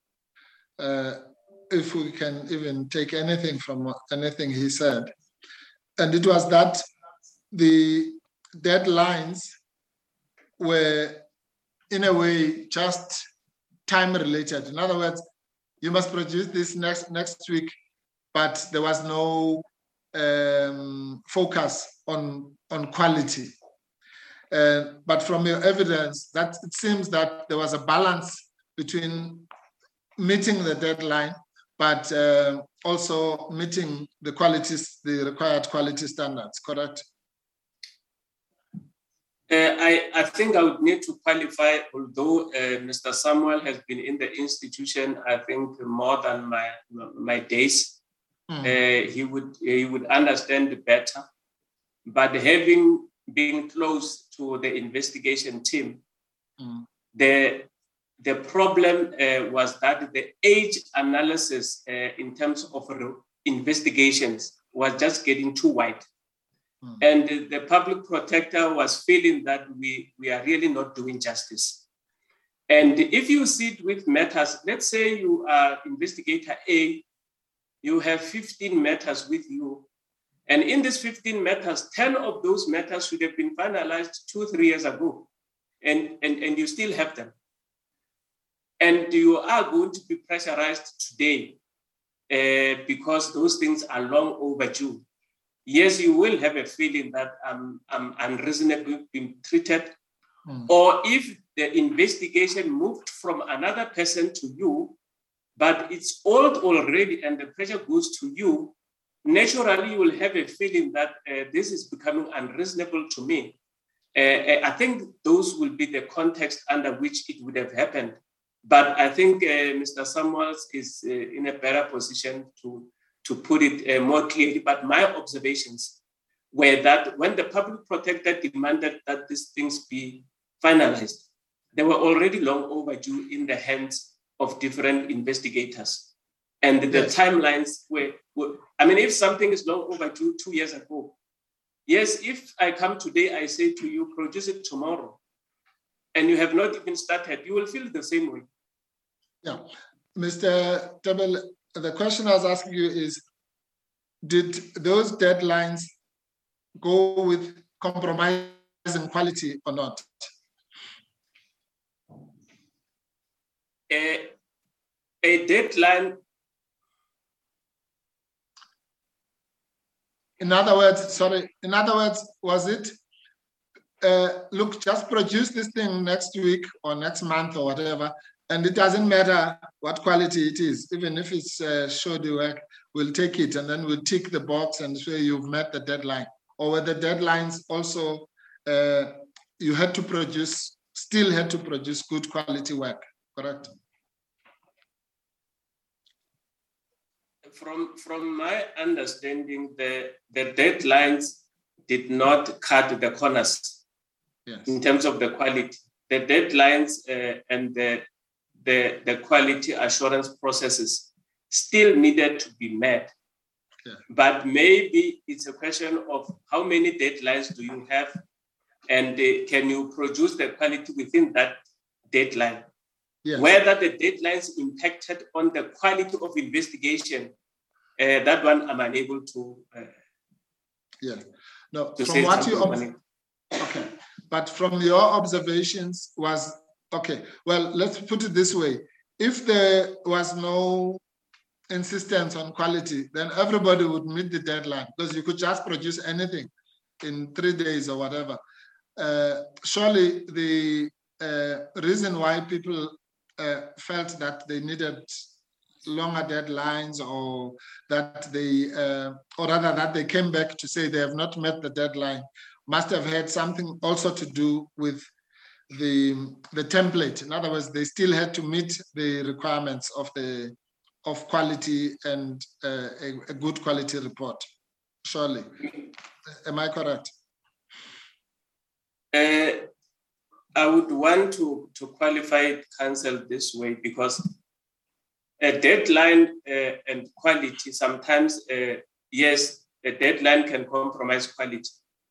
if we can even take anything from anything he said. And it was that the deadlines were, in a way, just time related. In other words, you must produce this next week, but there was no focus on quality. But from your evidence, that it seems that there was a balance between meeting the deadline, but also meeting the required quality standards, correct? I think I would need to qualify, although Mr. Samuel has been in the institution, I think more than my days. He would understand better. But having been close to the investigation team, the problem was that the age analysis in terms of investigations was just getting too wide. And the public protector was feeling that we are really not doing justice. And if you sit with matters, let's say you are investigator A, you have 15 matters with you. And in these 15 matters, 10 of those matters should have been finalized 2-3 years ago. And you still have them. And you are going to be pressurized today because those things are long overdue. Yes, you will have a feeling that I'm unreasonably being treated. Or if the investigation moved from another person to you, but it's old already and the pressure goes to you, naturally you will have a feeling that this is becoming unreasonable to me. I think those will be the context under which it would have happened. But I think Mr. Samuels is in a better position to put it more clearly. But my observations were that when the public protector demanded that these things be finalized, they were already long overdue in the hands of different investigators. And the timelines were, I mean, if something is long overdue 2 years ago, yes, if I come today, I say to you, produce it tomorrow, and you have not even started, you will feel the same way. Yeah. Mr. Tabel, the question I was asking you is, did those deadlines go with compromising quality or not? A deadline. In other words, was it, look, just produce this thing next week or next month or whatever, and it doesn't matter what quality it is, even if it's shoddy work, we'll take it and then we'll tick the box and say you've met the deadline. Or were the deadlines also, you had to produce, still had to produce good quality work, correct? From my understanding, the deadlines did not cut the corners in terms of the quality. The deadlines and the quality assurance processes still needed to be met. Yeah. But maybe it's a question of how many deadlines do you have and can you produce the quality within that deadline? Yes. Whether the deadlines impacted on the quality of investigation, that one I'm unable to. Yeah. No, to from what you okay, but from your observations was okay. Well, let's put it this way: if there was no insistence on quality, then everybody would meet the deadline because you could just produce anything in 3 days or whatever. Surely the reason why people felt that they needed longer deadlines, or that they, or rather that they came back to say they have not met the deadline, must have had something also to do with the template. In other words, they still had to meet the requirements of quality and a good quality report. Surely, am I correct? I would want to qualify counsel this way, because a deadline and quality sometimes, yes, a deadline can compromise quality.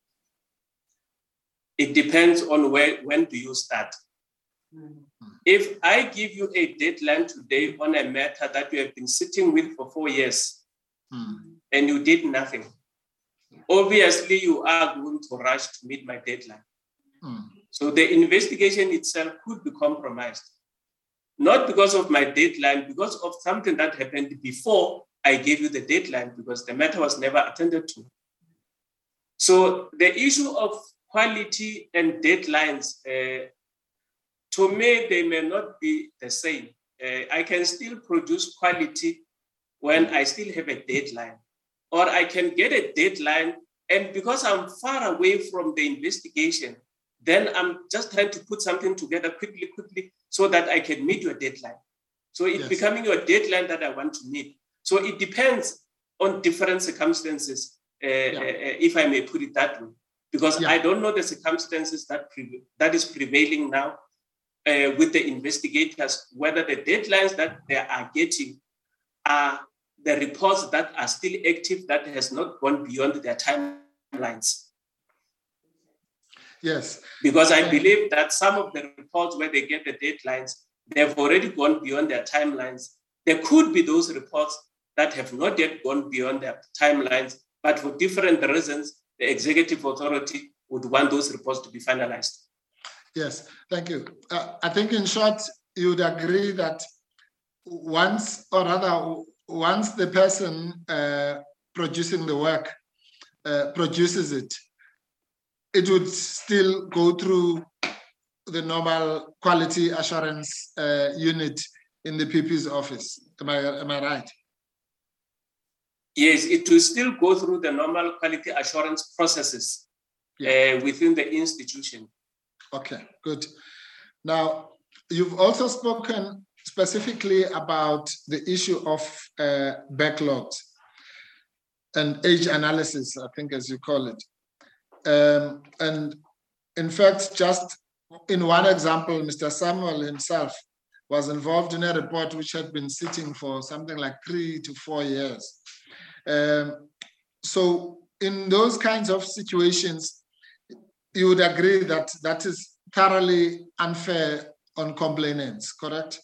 It depends on when do you start. If I give you a deadline today on a matter that you have been sitting with for 4 years and you did nothing, obviously you are going to rush to meet my deadline. So the investigation itself could be compromised, not because of my deadline, because of something that happened before I gave you the deadline, because the matter was never attended to. So the issue of quality and deadlines, to me, they may not be the same. I can still produce quality when I still have a deadline, or I can get a deadline, and because I'm far away from the investigation, then I'm just trying to put something together quickly, so that I can meet your deadline. So it's becoming your deadline that I want to meet. So it depends on different circumstances, if I may put it that way, because I don't know the circumstances that is prevailing now with the investigators, whether the deadlines that they are getting are the reports that are still active, that has not gone beyond their timelines. Yes. Because I believe that some of the reports where they get the deadlines, they've already gone beyond their timelines. There could be those reports that have not yet gone beyond their timelines, but for different reasons, the executive authority would want those reports to be finalized. Yes, thank you. I think in short, you would agree that once the person producing the work produces it, it would still go through the normal quality assurance unit in the PP's office. Am I right? Yes, it will still go through the normal quality assurance processes within the institution. Okay, good. Now, you've also spoken specifically about the issue of backlogs and age analysis, I think, as you call it. And in fact, just in one example, Mr. Samuel himself was involved in a report which had been sitting for something like 3 to 4 years. So in those kinds of situations, you would agree that that is thoroughly unfair on complainants, correct?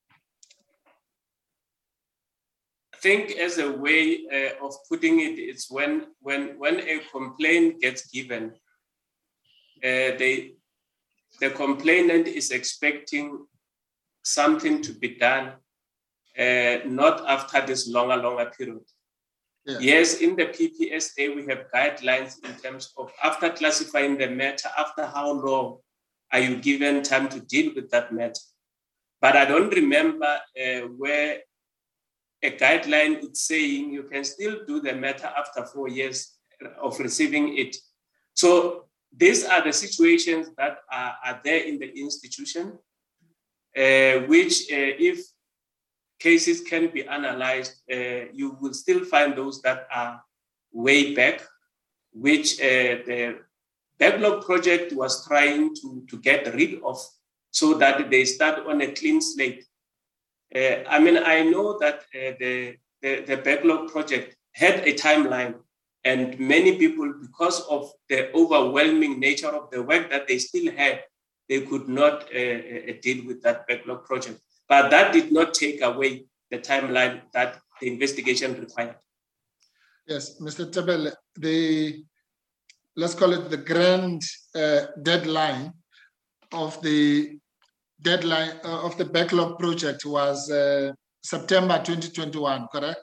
I think as a way of putting it, it's when a complaint gets given, the complainant is expecting something to be done, not after this longer period. Yeah. Yes, in the PPSA, we have guidelines in terms of after classifying the matter, after how long are you given time to deal with that matter. But I don't remember where a guideline is saying you can still do the matter after 4 years of receiving it. So these are the situations that are there in the institution, which if cases can be analyzed, you will still find those that are way back, which the backlog project was trying to get rid of so that they start on a clean slate. I know that the backlog project had a timeline, and many people, because of the overwhelming nature of the work that they still had, they could not deal with that backlog project. But that did not take away the timeline that the investigation required. Yes, Mr. Tabel, let's call it the grand deadline of the backlog project was September 2021, correct?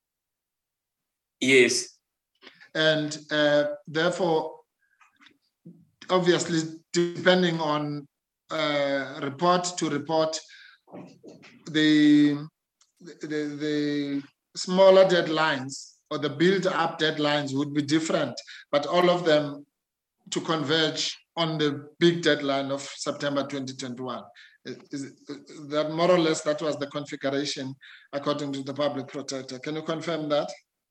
Yes. And therefore, obviously, depending on report to report, the smaller deadlines or the build-up deadlines would be different, but all of them to converge on the big deadline of September 2021. Is that more or less that was the configuration according to the public protector? Can you confirm that?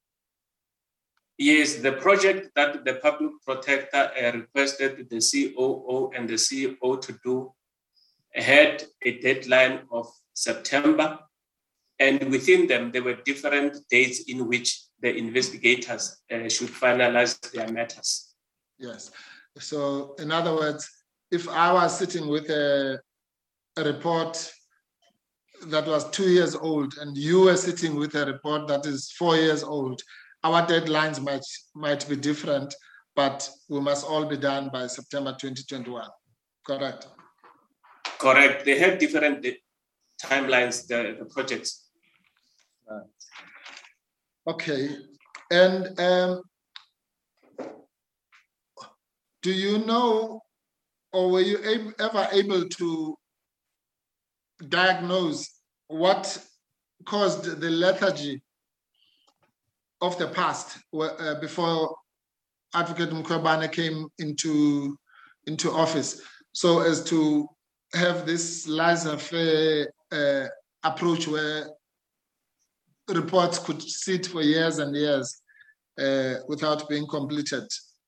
Yes, the project that the public protector requested the COO and the CEO to do had a deadline of September, and within them there were different dates in which the investigators should finalize their matters. Yes. So in other words, if I was sitting with a report that was 2 years old and you were sitting with a report that is 4 years old, our deadlines might be different, but we must all be done by September 2021, correct? Correct. They have different timelines, the projects. Okay. And do you know, or were you ever able to diagnose what caused the lethargy of the past before Advocate Mkhwebane came into office, so as to have this laissez-faire approach where reports could sit for years and years without being completed?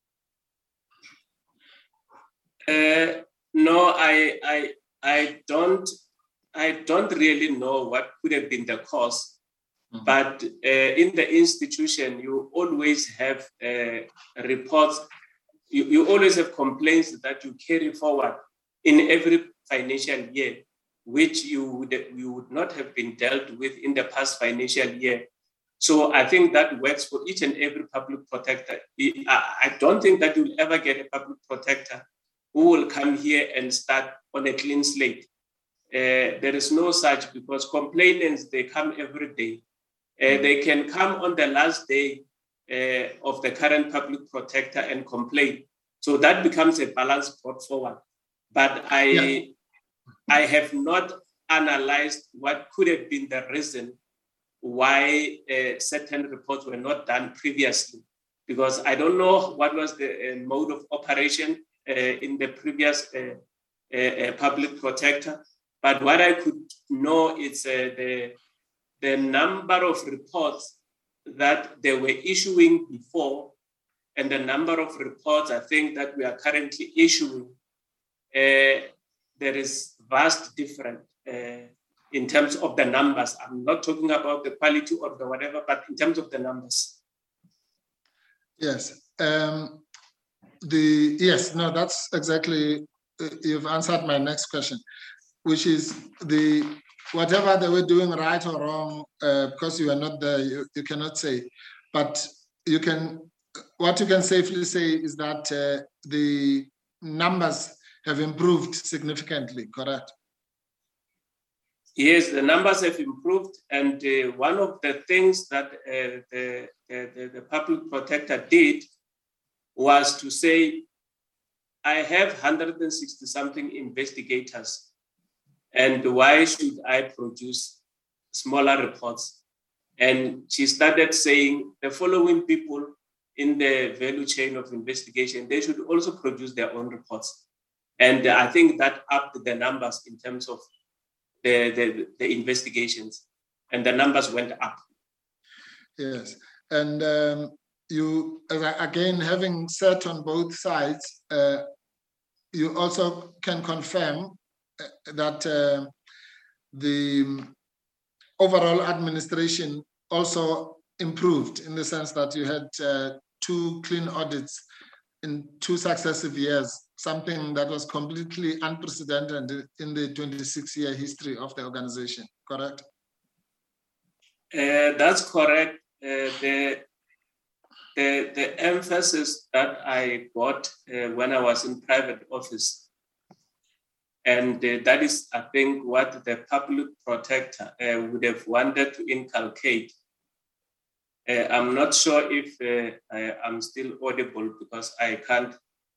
No, I don't really know what could have been the cause. Mm-hmm. But in the institution, you always have reports. You always have complaints that you carry forward in every financial year, which you would not have been dealt with in the past financial year. So I think that works for each and every public protector. I don't think that you'll ever get a public protector who will come here and start on a clean slate. There is no such, because complainants, they come every day. They can come on the last day of the current public protector and complain. So that becomes a balanced brought forward. But I have not analyzed what could have been the reason why certain reports were not done previously, because I don't know what was the mode of operation in the previous public protector. But what I could know is the number of reports that they were issuing before and the number of reports I think that we are currently issuing. There is vast difference in terms of the numbers. I'm not talking about the quality or the whatever, but in terms of the numbers. Yes. Yes, no, that's exactly, you've answered my next question, which is whatever they were doing right or wrong, because you are not there, you cannot say. But what you can safely say is that the numbers have improved significantly, correct? Yes, the numbers have improved. And one of the things that the public protector did was to say, I have 160-something investigators, and why should I produce smaller reports? And she started saying the following people in the value chain of investigation, they should also produce their own reports. And I think that upped the numbers in terms of the investigations, and the numbers went up. Yes, and you, again, having sat on both sides, you also can confirm that the overall administration also improved, in the sense that you had 2 clean audits in 2 successive years something that was completely unprecedented in the 26-year history of the organization, correct? That's correct. The emphasis that I got when I was in private office, and that is, I think, what the public protector would have wanted to inculcate. I'm not sure if I'm still audible because I can't.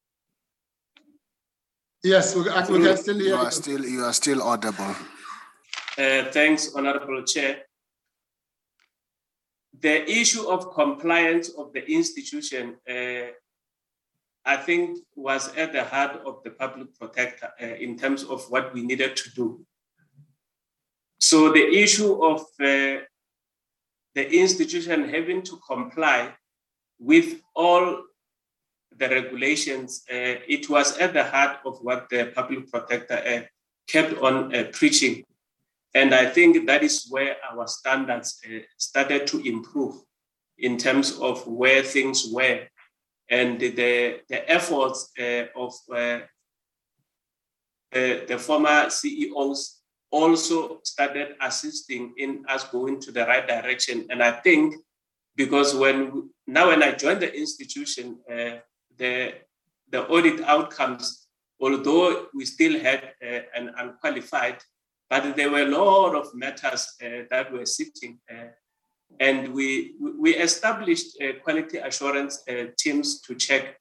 Yes, we can still hear you. You are still audible. Thanks, Honorable Chair. The issue of compliance of the institution, I think, was at the heart of the public protector in terms of what we needed to do. So the issue of the institution having to comply with all the regulations, it was at the heart of what the public protector kept on preaching. And I think that is where our standards started to improve in terms of where things were. And the efforts of the former CEOs also started assisting in us going to the right direction. And I think because when I joined the institution, the audit outcomes, although we still had an unqualified, but there were a lot of matters that were sitting. And we established quality assurance teams to check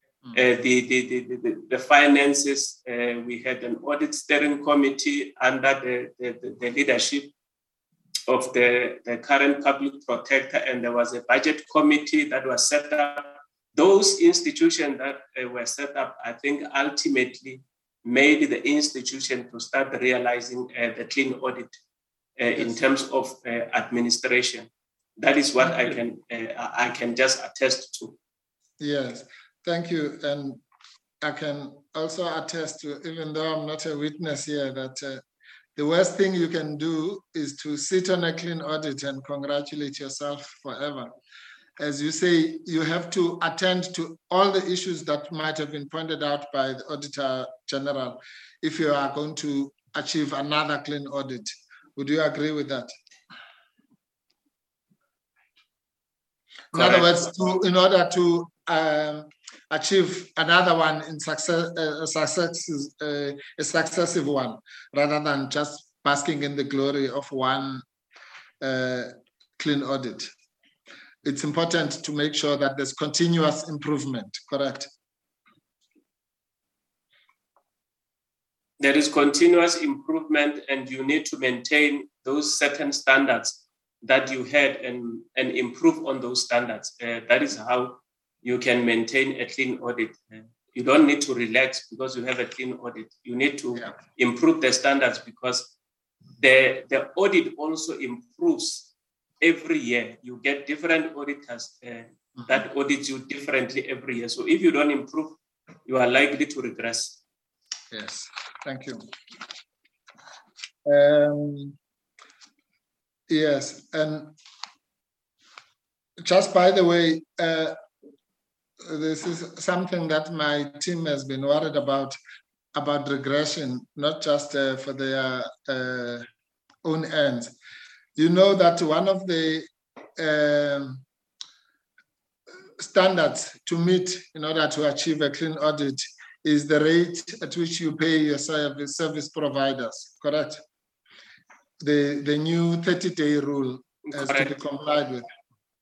the finances. We had an audit steering committee under the leadership of the current public protector, and there was a budget committee that was set up. Those institutions that were set up, I think, ultimately made the institution to start realizing the clean audit in terms of administration. That is what I can just attest to. Yes, thank you. And I can also attest to, even though I'm not a witness here, that the worst thing you can do is to sit on a clean audit and congratulate yourself forever. As you say, you have to attend to all the issues that might have been pointed out by the Auditor General if you are going to achieve another clean audit. Would you agree with that? In other words, in order to achieve another one in success, a successive one, rather than just basking in the glory of one clean audit. It's important to make sure that there's continuous improvement, correct? There is continuous improvement, and you need to maintain those certain standards that you had and improve on those standards. That is how you can maintain a clean audit. You don't need to relax because you have a clean audit. You need to improve the standards because the audit also improves every year. You get different auditors that audit you differently every year. So if you don't improve, you are likely to regress. Yes, thank you. Yes, and just by the way, this is something that my team has been worried about regression, not just for their own ends. You know that one of the standards to meet in order to achieve a clean audit is the rate at which you pay your service providers, correct? The new 30-day rule has to be complied with.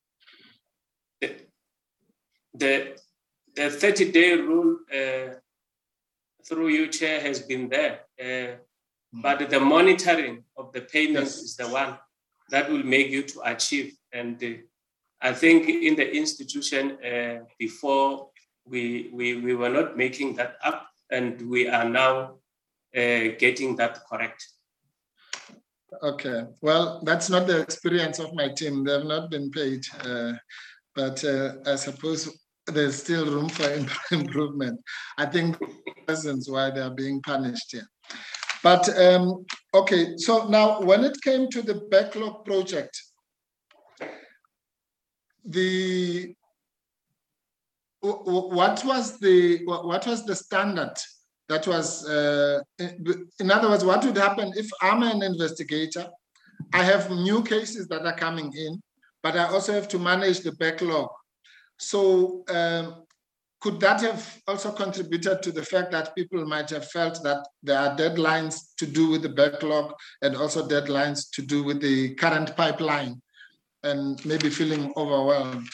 The 30-day rule through you, Chair, has been there, but the monitoring of the payments is the one that will make you to achieve. And I think in the institution before, we were not making that up, and we are now getting that correct. Okay, well, that's not the experience of my team. They have not been paid, but I suppose there's still room for improvement. I think that's the reasons why they are being punished here. But okay, so now when it came to the backlog project, the what was the standard that was, in other words, what would happen if I'm an investigator, I have new cases that are coming in, but I also have to manage the backlog. So could that have also contributed to the fact that people might have felt that there are deadlines to do with the backlog and also deadlines to do with the current pipeline and maybe feeling overwhelmed?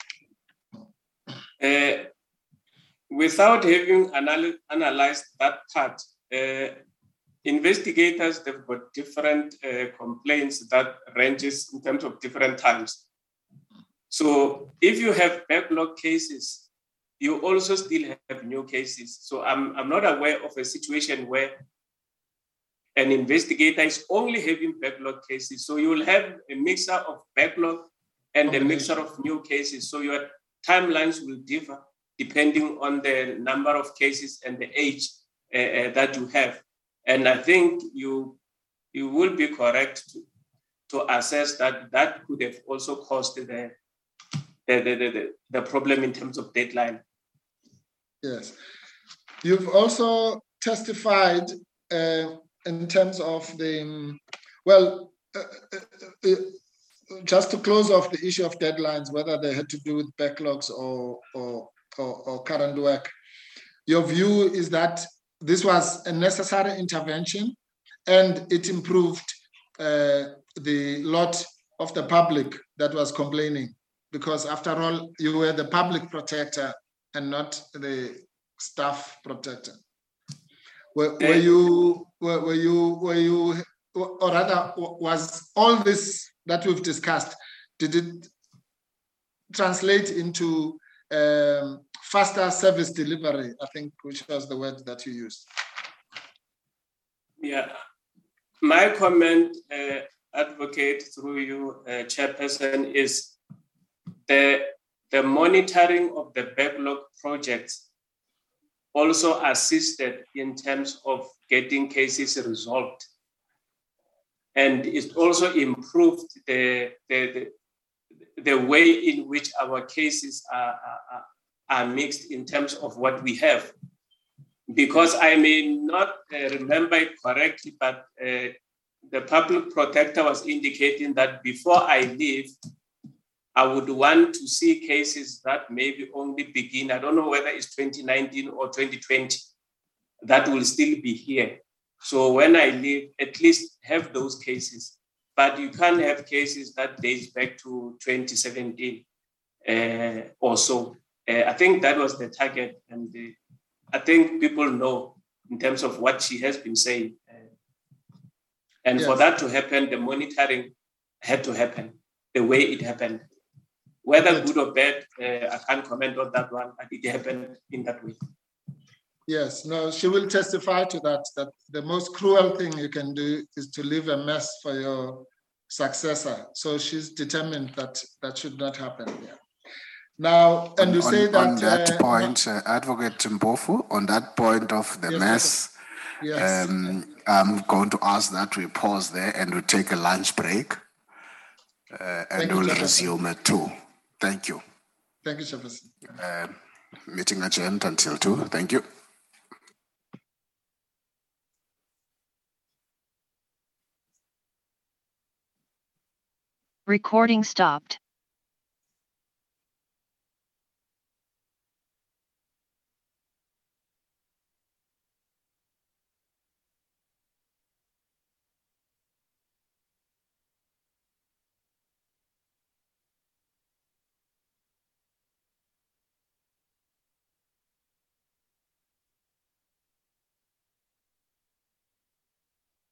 Without having analyzed that part, investigators, they've got different complaints that ranges in terms of different times. So if you have backlog cases, you also still have new cases. So I'm not aware of a situation where an investigator is only having backlog cases. So you will have a mixture of backlog and a mixture of new cases. So your timelines will differ depending on the number of cases and the age that you have. And I think you will be correct to assess that could have also caused the problem in terms of deadline. Yes. You've also testified in terms of the, just to close off the issue of deadlines, whether they had to do with backlogs or current work. Your view is that this was a necessary intervention and it improved the lot of the public that was complaining, because after all, you were the public protector and not the staff protector. Were you, or rather, was all this that we've discussed, did it translate into faster service delivery, I think, which was the word that you used? Yeah, my comment, advocate, through you, Chairperson, is the monitoring of the backlog projects also assisted in terms of getting cases resolved. And it also improved the way in which our cases are mixed in terms of what we have. Because I may not remember it correctly, but the public protector was indicating that before I leave, I would want to see cases that maybe only begin, I don't know whether it's 2019 or 2020, that will still be here. So when I leave, at least have those cases. But you can't have cases that dates back to 2017 or so. I think that was the target. And I think people know in terms of what she has been saying. And yes, for that to happen, the monitoring had to happen the way it happened. Whether good or bad, I can't comment on that one, but it happened in that way. Yes, no, she will testify to that the most cruel thing you can do is to leave a mess for your successor. So she's determined that that should not happen. Yeah. Now, and you say that... On that point, Advocate Mpofu, on that point of the mess, yes. I'm going to ask that we pause there and we take a lunch break. And we'll resume at 2. Thank you. Thank you, Chairperson. Meeting adjourned until 2. Thank you. Recording stopped.